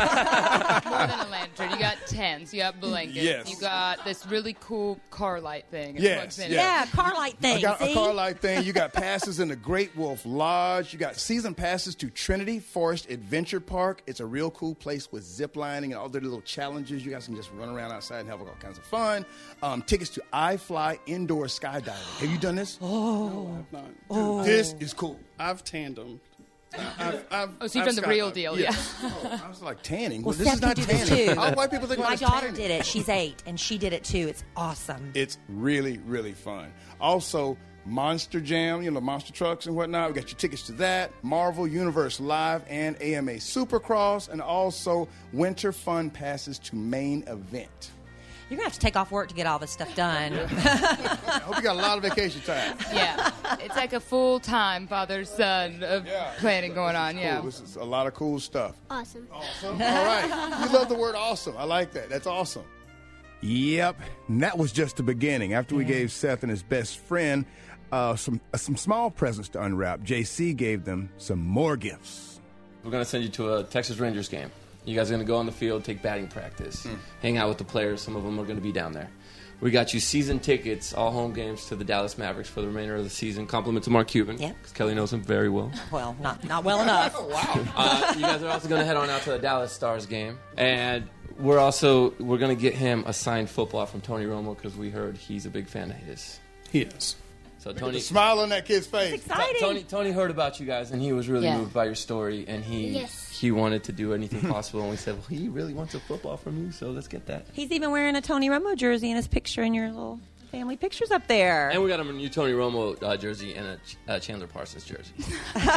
than a lantern. You got tents. You got blankets. Yes. You got this really cool car light thing. It Yes, plugs in. yes. Yeah, car light thing. I got see? a car light thing. You got passes in the Great Wolf Lodge. You got season passes to Trinity Forest Adventure Park. It's a real cool place with zip lining and all the little challenges. You guys can just run around outside and have all kinds of fun. Um, tickets to iFly Indoor Skydiving. Have you done this? Oh. I've not. Oh. This is cool. I've tandemed. I've, I've, Oh, so you've I've done the real skydived. deal, Yes. yeah. Oh, I was like tanning. Well, Well, this Seth is not can do this tanning. too. All white people think My about it as daughter tanning. did it. She's eight, and she did it too. It's awesome. It's really, really fun. Also, Monster Jam, you know, monster trucks and whatnot. We got your tickets to that. Marvel Universe Live and A M A Supercross, and also Winter Fun passes to Main Event. You're going to have to take off work to get all this stuff done. I hope you got a lot of vacation time. Yeah. It's like a full-time father-son of Yeah. planning going on, yeah. Cool. This is a lot of cool stuff. Awesome. Awesome. All right. You love the word awesome. I like that. That's awesome. Yep, and that was just the beginning. After we gave Seth and his best friend uh, some uh, some small presents to unwrap, J C gave them some more gifts. We're going to send you to a Texas Rangers game. You guys are going to go on the field, take batting practice, Mm. hang out with the players. Some of them are going to be down there. We got you season tickets, all home games to the Dallas Mavericks for the remainder of the season. Compliment to Mark Cuban, Yep. because Kelly knows him very well. Well, not not well enough. Uh, you guys are also going to head on out to the Dallas Stars game, and we're also we're going to get him a signed football from Tony Romo because we heard he's a big fan of his. He is. So Look at Tony, the smile on that kid's face. Exciting. Tony, Tony heard about you guys, and he was really Yeah. moved by your story, and he Yes. he wanted to do anything possible. And we said, well, he really wants a football from you, so let's get that. He's even wearing a Tony Romo jersey in his picture in your little family pictures up there. And we got him a new Tony Romo uh, jersey and a Ch- uh, Chandler Parsons jersey. He's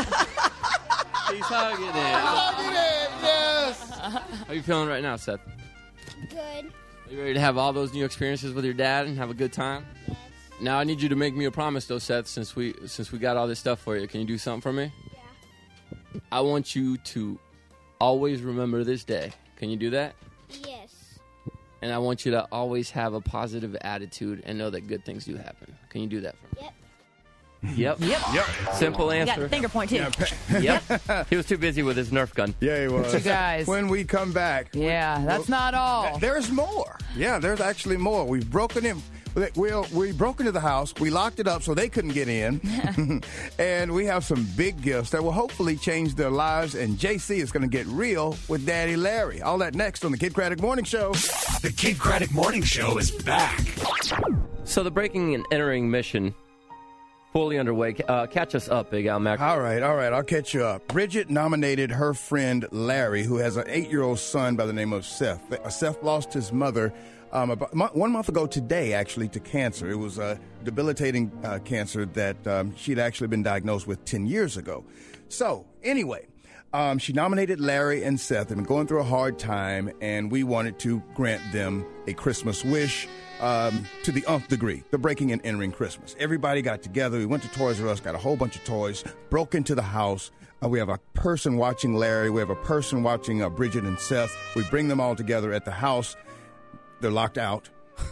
hugging it. Look at it, yes. How are you feeling right now, Seth? Good. Are you ready to have all those new experiences with your dad and have a good time? Yes. Now I need you to make me a promise, though, Seth. Since we since we got all this stuff for you, can you do something for me? Yeah. I want you to always remember this day. Can you do that? Yes. And I want you to always have a positive attitude and know that good things do happen. Can you do that for me? Yep. Yep. Yep. Yep. Simple You got answer. the finger point too. Yep. He was too busy with his Nerf gun. Yeah, he was. You guys. When we come back, Yeah, that's not all. there's more. Yeah, there's actually more. We've broken in. We we broke into the house. We locked it up so they couldn't get in, and we have some big gifts that will hopefully change their lives. And J C is going to get real with Daddy Larry. All that next on the Kid Craddock Morning Show. The Kid Craddock Morning Show is back. So the breaking and entering mission fully underway. Uh, catch us up, Big Al Mac. All right, all right, I'll catch you up. Bridget nominated her friend Larry, who has an eight-year-old son by the name of Seth. Uh, Seth lost his mother um, about one month ago today, actually, to cancer. It was a debilitating uh, cancer that um, she'd actually been diagnosed with ten years ago. So, anyway, um, she nominated Larry and Seth. They've been going through a hard time, and we wanted to grant them a Christmas wish. Um, to the nth degree, the breaking and entering Christmas. Everybody got together. We went to Toys R Us, got a whole bunch of toys, broke into the house. Uh, we have a person watching Larry. We have a person watching uh, Bridget and Seth. We bring them all together at the house. They're locked out.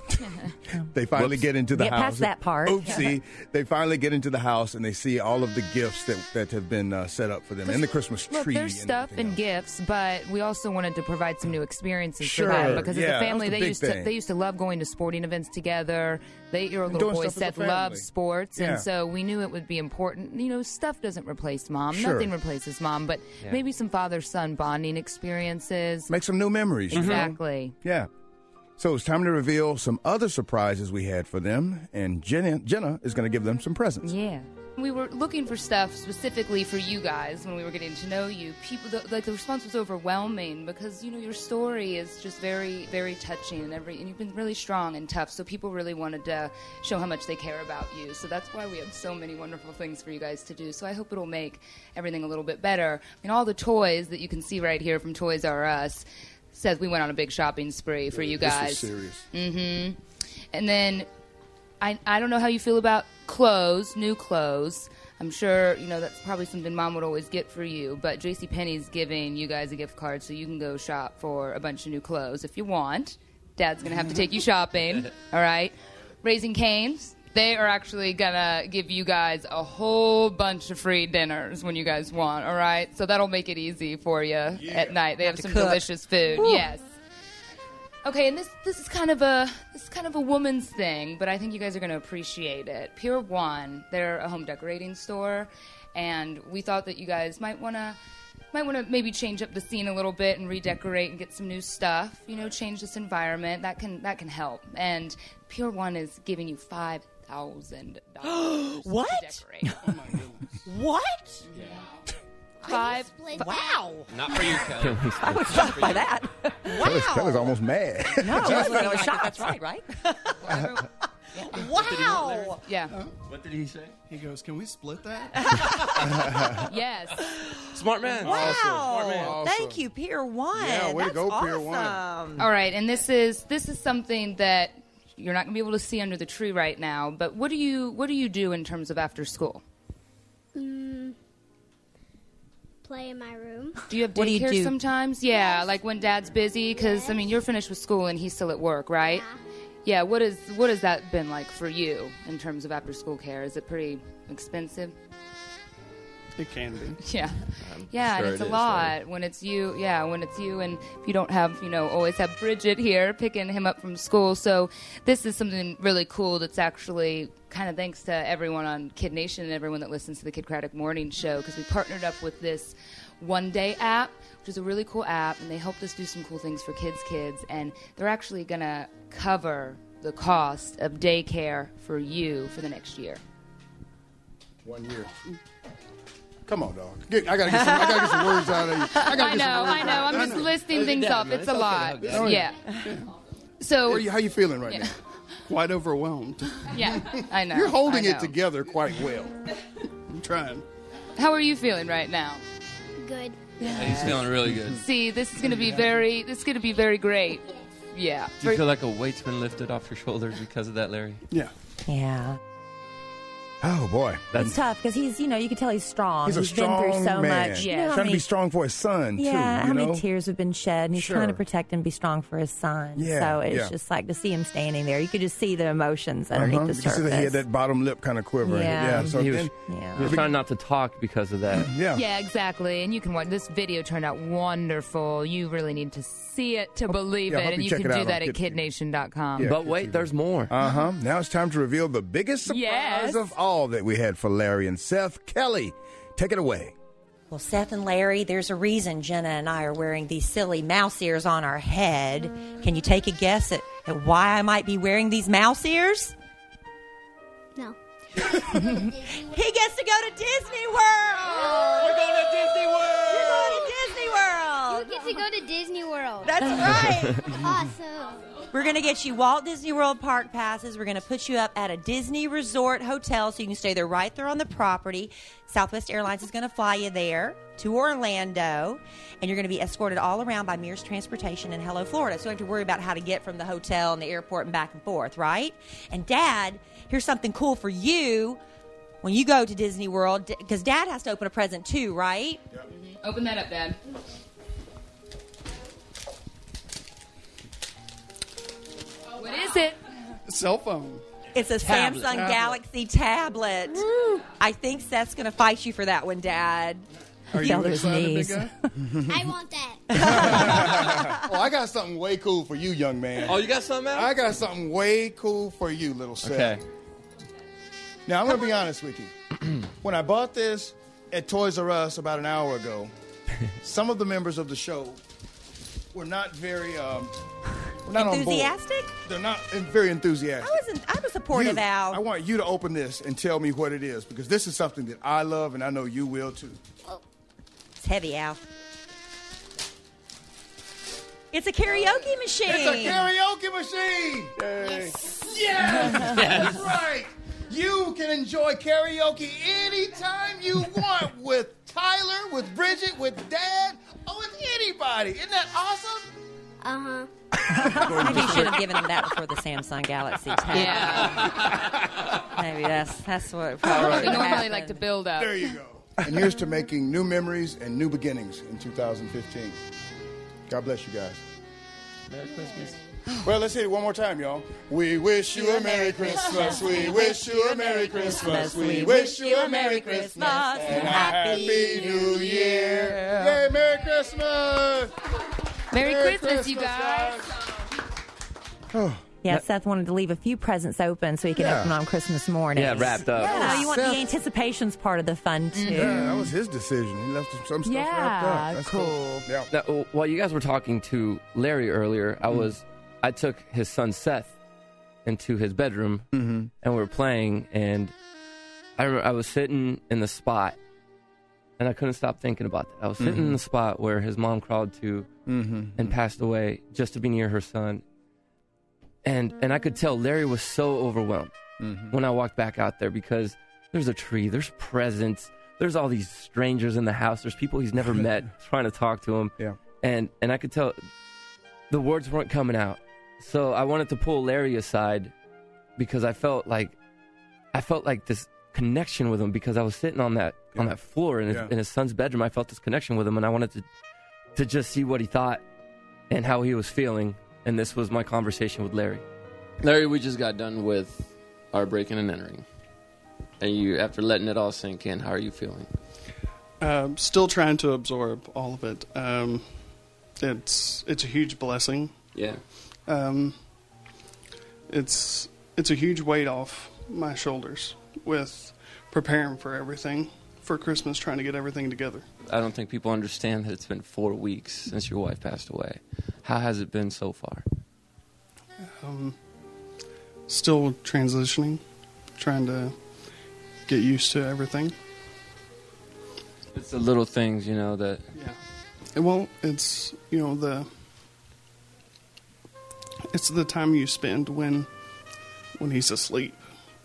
They finally Whoops. get into the Get house. past that part. Oopsie. They finally get into the house and they see all of the gifts that, that have been uh, set up for them and the Christmas Look, tree. there's and stuff everything and gifts, but we also wanted to provide some new experiences Sure, for them because yeah, as a family, that's the they big used to thing. they used to love going to sporting events together. The eight-year-old And little doing boy stuff as a Seth family. loves sports, Yeah. and so we knew it would be important. You know, stuff doesn't replace mom. Sure. Nothing replaces mom, but Yeah. maybe some father-son bonding experiences. Make some new memories. you know? Exactly. Yeah. So it's time to reveal some other surprises we had for them, and Jenna, Jenna is going to give them some presents. Yeah. We were looking for stuff specifically for you guys when we were getting to know you. People, the, like the response was overwhelming because you know your story is just very, very touching and every, and you've been really strong and tough. So people really wanted to show how much they care about you. So that's why we have so many wonderful things for you guys to do. So I hope it'll make everything a little bit better. I mean, all the toys that you can see right here from Toys R Us. Says we went on a big shopping spree for you guys. This was serious. Mm-hmm. And then I I don't know how you feel about clothes, new clothes. I'm sure, you know, that's probably something Mom would always get for you. But JCPenney's giving you guys a gift card so you can go shop for a bunch of new clothes if you want. Dad's going to have to take you shopping. All right? Raising Cane's. They are actually going to give you guys a whole bunch of free dinners when you guys want, all right? So that'll make it easy for you at night. They have, to some cook. delicious food. Whew. Yes. Okay, and this this is kind of a this is kind of a woman's thing, but I think you guys are going to appreciate it. Pier One, they're a home decorating store, and we thought that you guys might want to might want to maybe change up the scene a little bit and redecorate and get some new stuff. You know, change this environment. That can that can help. And Pier One is giving you five thousand dollars What? to decorate. Oh my goodness. What? Five. Wow. Not for you, Kelly. I was shocked by that. Kelly's, Kelly's almost mad. No, I was, I was shocked. That's right, right? Wow. Yeah. What did he say? He goes, "Can we split that?" Yes. Smart man. Wow. Smart man. Thank you, Pier One. Yeah, way to That's go, awesome. Pier One. All right, and this is this is something that you're not going to be able to see under the tree right now. But what do you what do you do in terms of after school? Mm, play in my room. Do you have What do you daycare do? sometimes? Yeah, like when Dad's busy, because I mean you're finished with school and he's still at work, right? Yeah. What is what has that been like for you in terms of after school care? Is it pretty expensive? It can be. Yeah, yeah, sure and it's it a is, lot when it's you. Yeah, when it's you, and if you don't have, you know, always have Bridget here picking him up from school. So this is something really cool. That's actually kind of thanks to everyone on Kid Nation and everyone that listens to the Kid Craddock Morning Show, because we partnered up with this One Day app, which is a really cool app, and they helped us do some cool things for kids' kids, and they're actually gonna cover the cost of daycare for you for the next year. One year. Come on, dog. Get, I gotta get some. I gotta get some words out of you. I, gotta I get know, some words I know. out. I'm just listing things down, off. man. It's It's a okay to lot. hug down. Yeah. So, Where you, how you feeling right Yeah. now? Quite overwhelmed. yeah, I know. You're holding I it know. together quite well. I'm trying. How are you feeling right now? Good. He's feeling really good. See, this is going to be very. This is going to be very great. Yeah. Do you feel like a weight's been lifted off your shoulders because of that, Larry? Yeah. Yeah. Oh, boy. It's tough because he's, you know, you can tell he's strong. He's a been through strong so man. much. Yeah. You know how Trying to many- be strong for his son, Yeah, too. how you know? many tears have been shed, and he's Sure. trying to protect and be strong for his son. Yeah, so it's yeah. just like to see him standing there. You could just see the emotions underneath Uh-huh. the You can see surface. that he had that bottom lip kind of quivering. Yeah. Yeah. So He was- then, yeah. He was trying not to talk because of that. yeah. Yeah, exactly. And you can watch this video. Turned out wonderful. You really need to see it to believe yeah, it, hope and you you check can it do out that on at Kid- kid nation dot com. Yeah. But wait, there's more. Uh huh. Now it's time to reveal the biggest surprise Yes. of all that we had for Larry and Seth. Kelly, take it away. Well, Seth and Larry, there's a reason Jenna and I are wearing these silly mouse ears on our head. Can you take a guess at, at why I might be wearing these mouse ears? No. He gets to go to Disney World. We're going to Disney World. You're going to Disney World. You get to go to Disney World. That's right. Awesome. We're going to get you Walt Disney World Park passes. We're going to put you up at a Disney Resort hotel so you can stay there right there on the property. Southwest Airlines is going to fly you there to Orlando, and you're going to be escorted all around by Mears Transportation in Hello, Florida. So you don't have to worry about how to get from the hotel and the airport and back and forth, right? And, Dad, here's something cool for you when you go to Disney World, because Dad has to open a present too, right? Yep. Open that up, Dad. What is it? A cell phone. It's a Tablet. Samsung Tablet. Galaxy tablet. I think Seth's going to fight you for that one, Dad. Are you Yell at his excited, knees. big guy? I want that. Oh, I got something way cool for you, young man. Oh, you got something else? I got something way cool for you, little Seth. Okay. Now, I'm going to be honest with you. When I bought this at Toys R Us about an hour ago, some of the members of the show were not very um, were not Enthusiastic? On board. They're not very enthusiastic. I wasn't. I was supportive, You- Al. I want you to open this and tell me what it is, because this is something that I love, and I know you will too. It's heavy, Al. It's a karaoke machine. It's a karaoke machine. Yes. Yes. That's right. You can enjoy karaoke anytime you want with Tyler, with Bridget, with Dad, or with anybody. Isn't that awesome? Uh-huh. Maybe you should have given him that before the Samsung Galaxy tab. Yeah. Maybe that's that's what. All Probably right. They normally happened. like to build up. There you go. And here's to making new memories and new beginnings in two thousand fifteen. God bless you guys. Merry Christmas. Well, let's hit it one more time, y'all. We wish you a Merry Christmas. We wish you a Merry Christmas. We wish you a Merry Christmas and a Happy New Year. Yay, Merry Christmas. Merry, Merry Christmas, you Christmas, guys. Yeah, Seth wanted to leave a few presents open so he could Yeah. open on Christmas morning. Yeah, wrapped up. Yeah, you want Seth- the anticipation's part of the fun too. Yeah, that was his decision. He left some stuff wrapped up. Yeah, That's cool. Yeah. Now, while you guys were talking to Larry earlier, I was I took his son Seth into his bedroom Mm-hmm. and we were playing, and I remember I was sitting in the spot, and I couldn't stop thinking about that. I was sitting in the spot where his mom crawled to Mm-hmm. and passed away just to be near her son, and and I could tell Larry was so overwhelmed Mm-hmm. when I walked back out there, because there's a tree, there's presents, there's all these strangers in the house, there's people he's never met trying to talk to him, Yeah. and and I could tell the words weren't coming out. So I wanted to pull Larry aside because I felt like I felt like this connection with him, because I was sitting on that on Yeah. that floor in his, Yeah. in his son's bedroom. I felt this connection with him, and I wanted to to just see what he thought and how he was feeling. And this was my conversation with Larry. Larry, we just got done with our breaking and entering. And you, after letting it all sink in, how are you feeling? Um, still trying to absorb all of it. Um, it's it's a huge blessing. Yeah. Um, it's it's a huge weight off my shoulders with preparing for everything for Christmas, trying to get everything together. I don't think people understand that it's been four weeks since your wife passed away. How has it been so far? Um, still transitioning, trying to get used to everything. It's the little things, you know, that... Yeah. Well, it's, you know, the it's the time you spend when when he's asleep.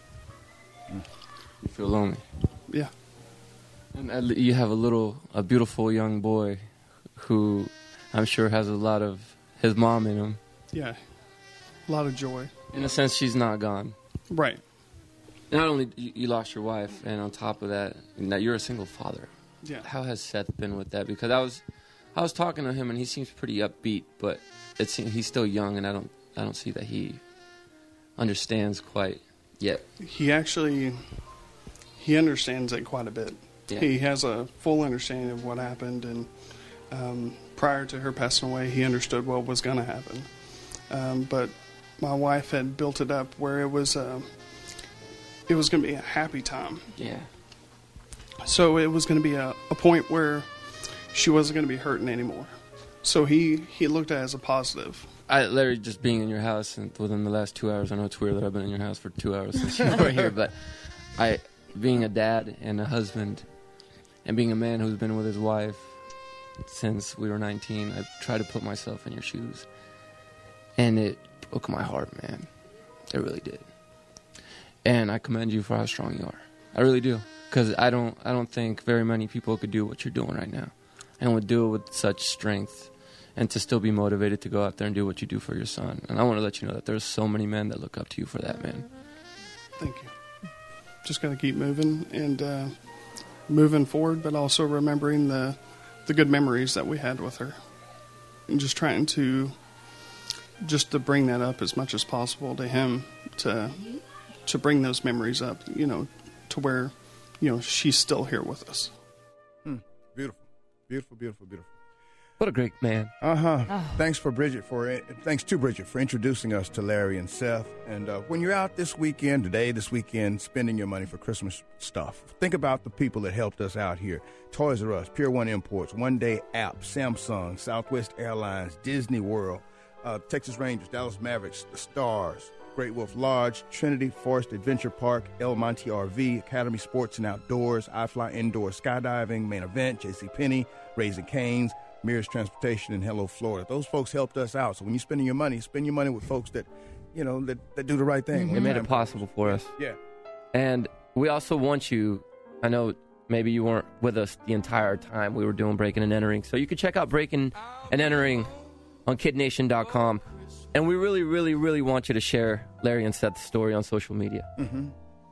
You feel lonely. Yeah. And at le- you have a little, a beautiful young boy who I'm sure has a lot of his mom in him. Yeah. A lot of joy. In a sense, she's not gone. Right. Not only you, you lost your wife, and on top of that, now you're a single father. Yeah. How has Seth been with that? Because I was, I was talking to him, and he seems pretty upbeat, but it seems he's still young, and I don't, I don't see that he understands quite yet. He actually he understands it quite a bit. Yeah. He has a full understanding of what happened, and um, prior to her passing away, he understood what was going to happen. Um, but my wife had built it up where it was uh, it was going to be a happy time. Yeah. So it was going to be a, a point where she wasn't going to be hurting anymore. So he, he looked at it as a positive. I, Larry, just being in your house and within the last two hours, I know it's weird that I've been in your house for two hours since you were here, but I, being a dad and a husband, and being a man who's been with his wife since we were nineteen, I try to put myself in your shoes, and it broke my heart, man. It really did. And I commend you for how strong you are. I really do, because I don't, I don't think very many people could do what you're doing right now, and would do it with such strength, and to still be motivated to go out there and do what you do for your son. And I want to let you know that there's so many men that look up to you for that, man. Thank you. Just got to keep moving and uh, moving forward, but also remembering the the good memories that we had with her, and just trying to just to bring that up as much as possible to him, to to bring those memories up, you know, to where, you know, she's still here with us. Hmm. Beautiful, beautiful, beautiful, beautiful. What a great man. Uh-huh. Oh. Thanks for Bridget for thanks to Bridget for introducing us to Larry and Seth. And uh, when you're out this weekend, today, this weekend, spending your money for Christmas stuff, think about the people that helped us out here. Toys R Us, Pier one Imports, One Day App, Samsung, Southwest Airlines, Disney World, uh, Texas Rangers, Dallas Mavericks, The Stars, Great Wolf Lodge, Trinity Forest Adventure Park, El Monte R V, Academy Sports and Outdoors, iFly Indoor Skydiving, Main Event, JCPenney, Raising Cane's, Mears Transportation, and Hello Florida. Those folks helped us out. So when you're spending your money, spend your money with folks that, you know, that, that do the right thing. They made it possible for us. Yeah. And we also want you, I know maybe you weren't with us the entire time we were doing Breaking and Entering, so you can check out Breaking and Entering on kid nation dot com. And we really, really, really want you to share Larry and Seth's story on social media. Mm-hmm.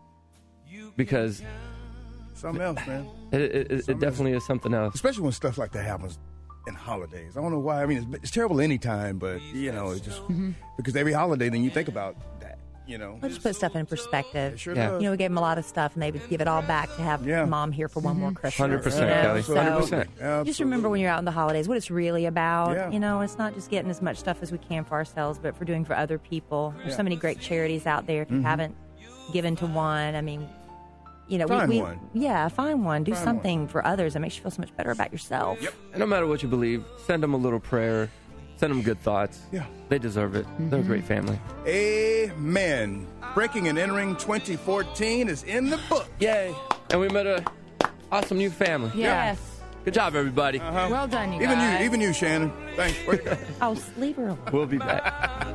Because something else, man. It, it, it, it definitely else. is something else. Especially when stuff like that happens in holidays. I don't know why. I mean, it's, it's terrible any time, but, you know, it's just Mm-hmm. because every holiday, then you think about that, you know. I'll just put stuff in perspective. It sure yeah. does. You know, we gave them a lot of stuff, and they would give it all back to have Yeah. mom here for one more Christmas. one hundred percent, you know? Kelly. So one hundred percent. just remember when you're out in the holidays what it's really about. Yeah. You know, it's not just getting as much stuff as we can for ourselves, but for doing for other people. There's Yeah. so many great charities out there. If you Mhm. haven't given to one, I mean, you know, Find we, we one. yeah, find one. Do Find something for others that makes you feel so much better about yourself. Yep. And no matter what you believe, send them a little prayer. Send them good thoughts. Yeah. They deserve it. They're a great family. Amen. Breaking and Entering twenty fourteen is in the book. Yay. And we met a awesome new family. Yes. Good job, everybody. Uh-huh. Well done, you Even guys. you, even you, Shannon. Thanks. Oh, leave her alone. We'll be back.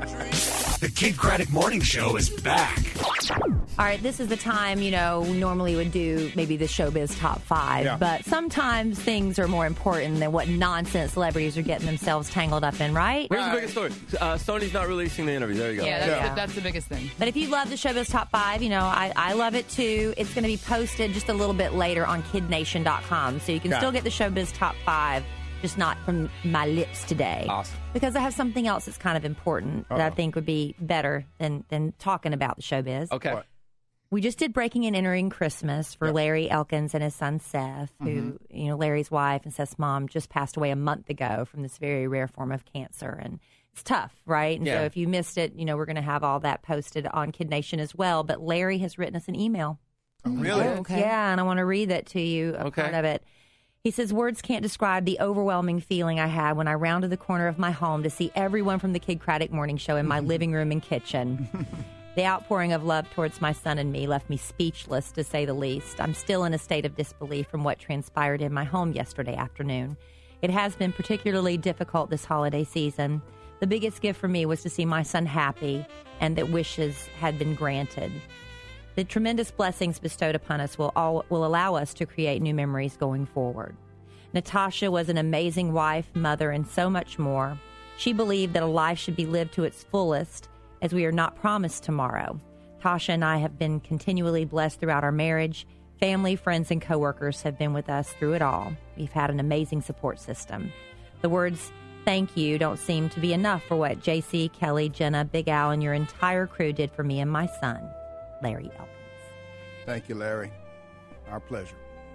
The Kid Craddock Morning Show is back. All right, this is the time, you know, normally would do maybe the Showbiz Top five, Yeah. but sometimes things are more important than what nonsense celebrities are getting themselves tangled up in, right? Here's the biggest story. Uh, Sony's not releasing the interview. There you go. Yeah, that's, The, that's the biggest thing. But if you love the Showbiz Top five, you know, I, I love it too. It's going to be posted just a little bit later on kid nation dot com, so you can Got still it. get the Showbiz Top five, just not from my lips today. Awesome. Because I have something else that's kind of important that I Uh-oh. think would be better than, than talking about the Showbiz. Okay. We just did Breaking and Entering Christmas for Larry Elkins and his son Seth, who, Mm-hmm. you know, Larry's wife and Seth's mom just passed away a month ago from this very rare form of cancer. And it's tough, right? And Yeah. so if you missed it, you know, we're going to have all that posted on Kid Nation as well. But Larry has written us an email. Really? Okay. Yeah, and I want to read that to you, a Okay. part of it. He says, words can't describe the overwhelming feeling I had when I rounded the corner of my home to see everyone from the Kid Craddock Morning Show in my living room and kitchen. The outpouring of love towards my son and me left me speechless, to say the least. I'm still in a state of disbelief from what transpired in my home yesterday afternoon. It has been particularly difficult this holiday season. The biggest gift for me was to see my son happy and that wishes had been granted. The tremendous blessings bestowed upon us will all, will allow us to create new memories going forward. Natasha was an amazing wife, mother, and so much more. She believed that a life should be lived to its fullest, as we are not promised tomorrow. Tasha and I have been continually blessed throughout our marriage. Family, friends, and coworkers have been with us through it all. We've had an amazing support system. The words thank you don't seem to be enough for what J C, Kelly, Jenna, Big Al, and your entire crew did for me and my son, Larry Elkins. Thank you, Larry. Our pleasure.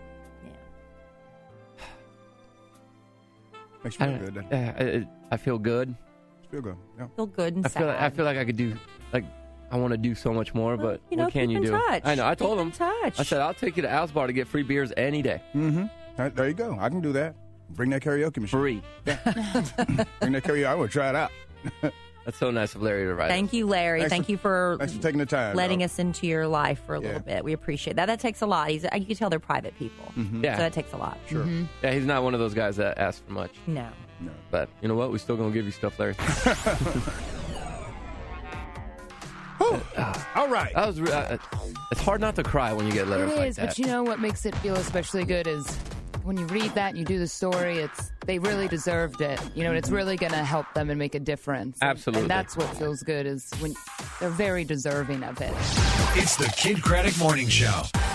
Makes you I, feel good, doesn't it? yeah, I, I feel good. Feel good. Yeah. Feel good and I feel, like, I sad. feel like I could do, like, I want to do so much more, but you know, what can keep you in do? touch. I know. I told Keep him. in touch. I said, I'll take you to Al's Bar to get free beers any day. Mm-hmm. Right, there you go. I can do that. Bring that karaoke machine. Free. Bring that karaoke. I want to try it out. That's so nice of Larry to write. Thank you, Larry. Thanks Thank for- you for, thanks for taking the time, letting though. us into your life for a Yeah. little bit. We appreciate that. That takes a lot. He's, you can tell they're private people. Mhm. Yeah. So that takes a lot. Sure. Mhm. Yeah, he's not one of those guys that asks for much. No. No. But you know what? We still gonna give you stuff, Larry. All right. That was. re- Uh, it's hard not to cry when you get letters It like is, that. but you know what makes it feel especially good is when you read that and you do the story. It's they really deserved it, you know, and it's really going to help them and make a difference. And- Absolutely. and that's what feels good is when they're very deserving of it. It's the Kid Craddock Morning Show.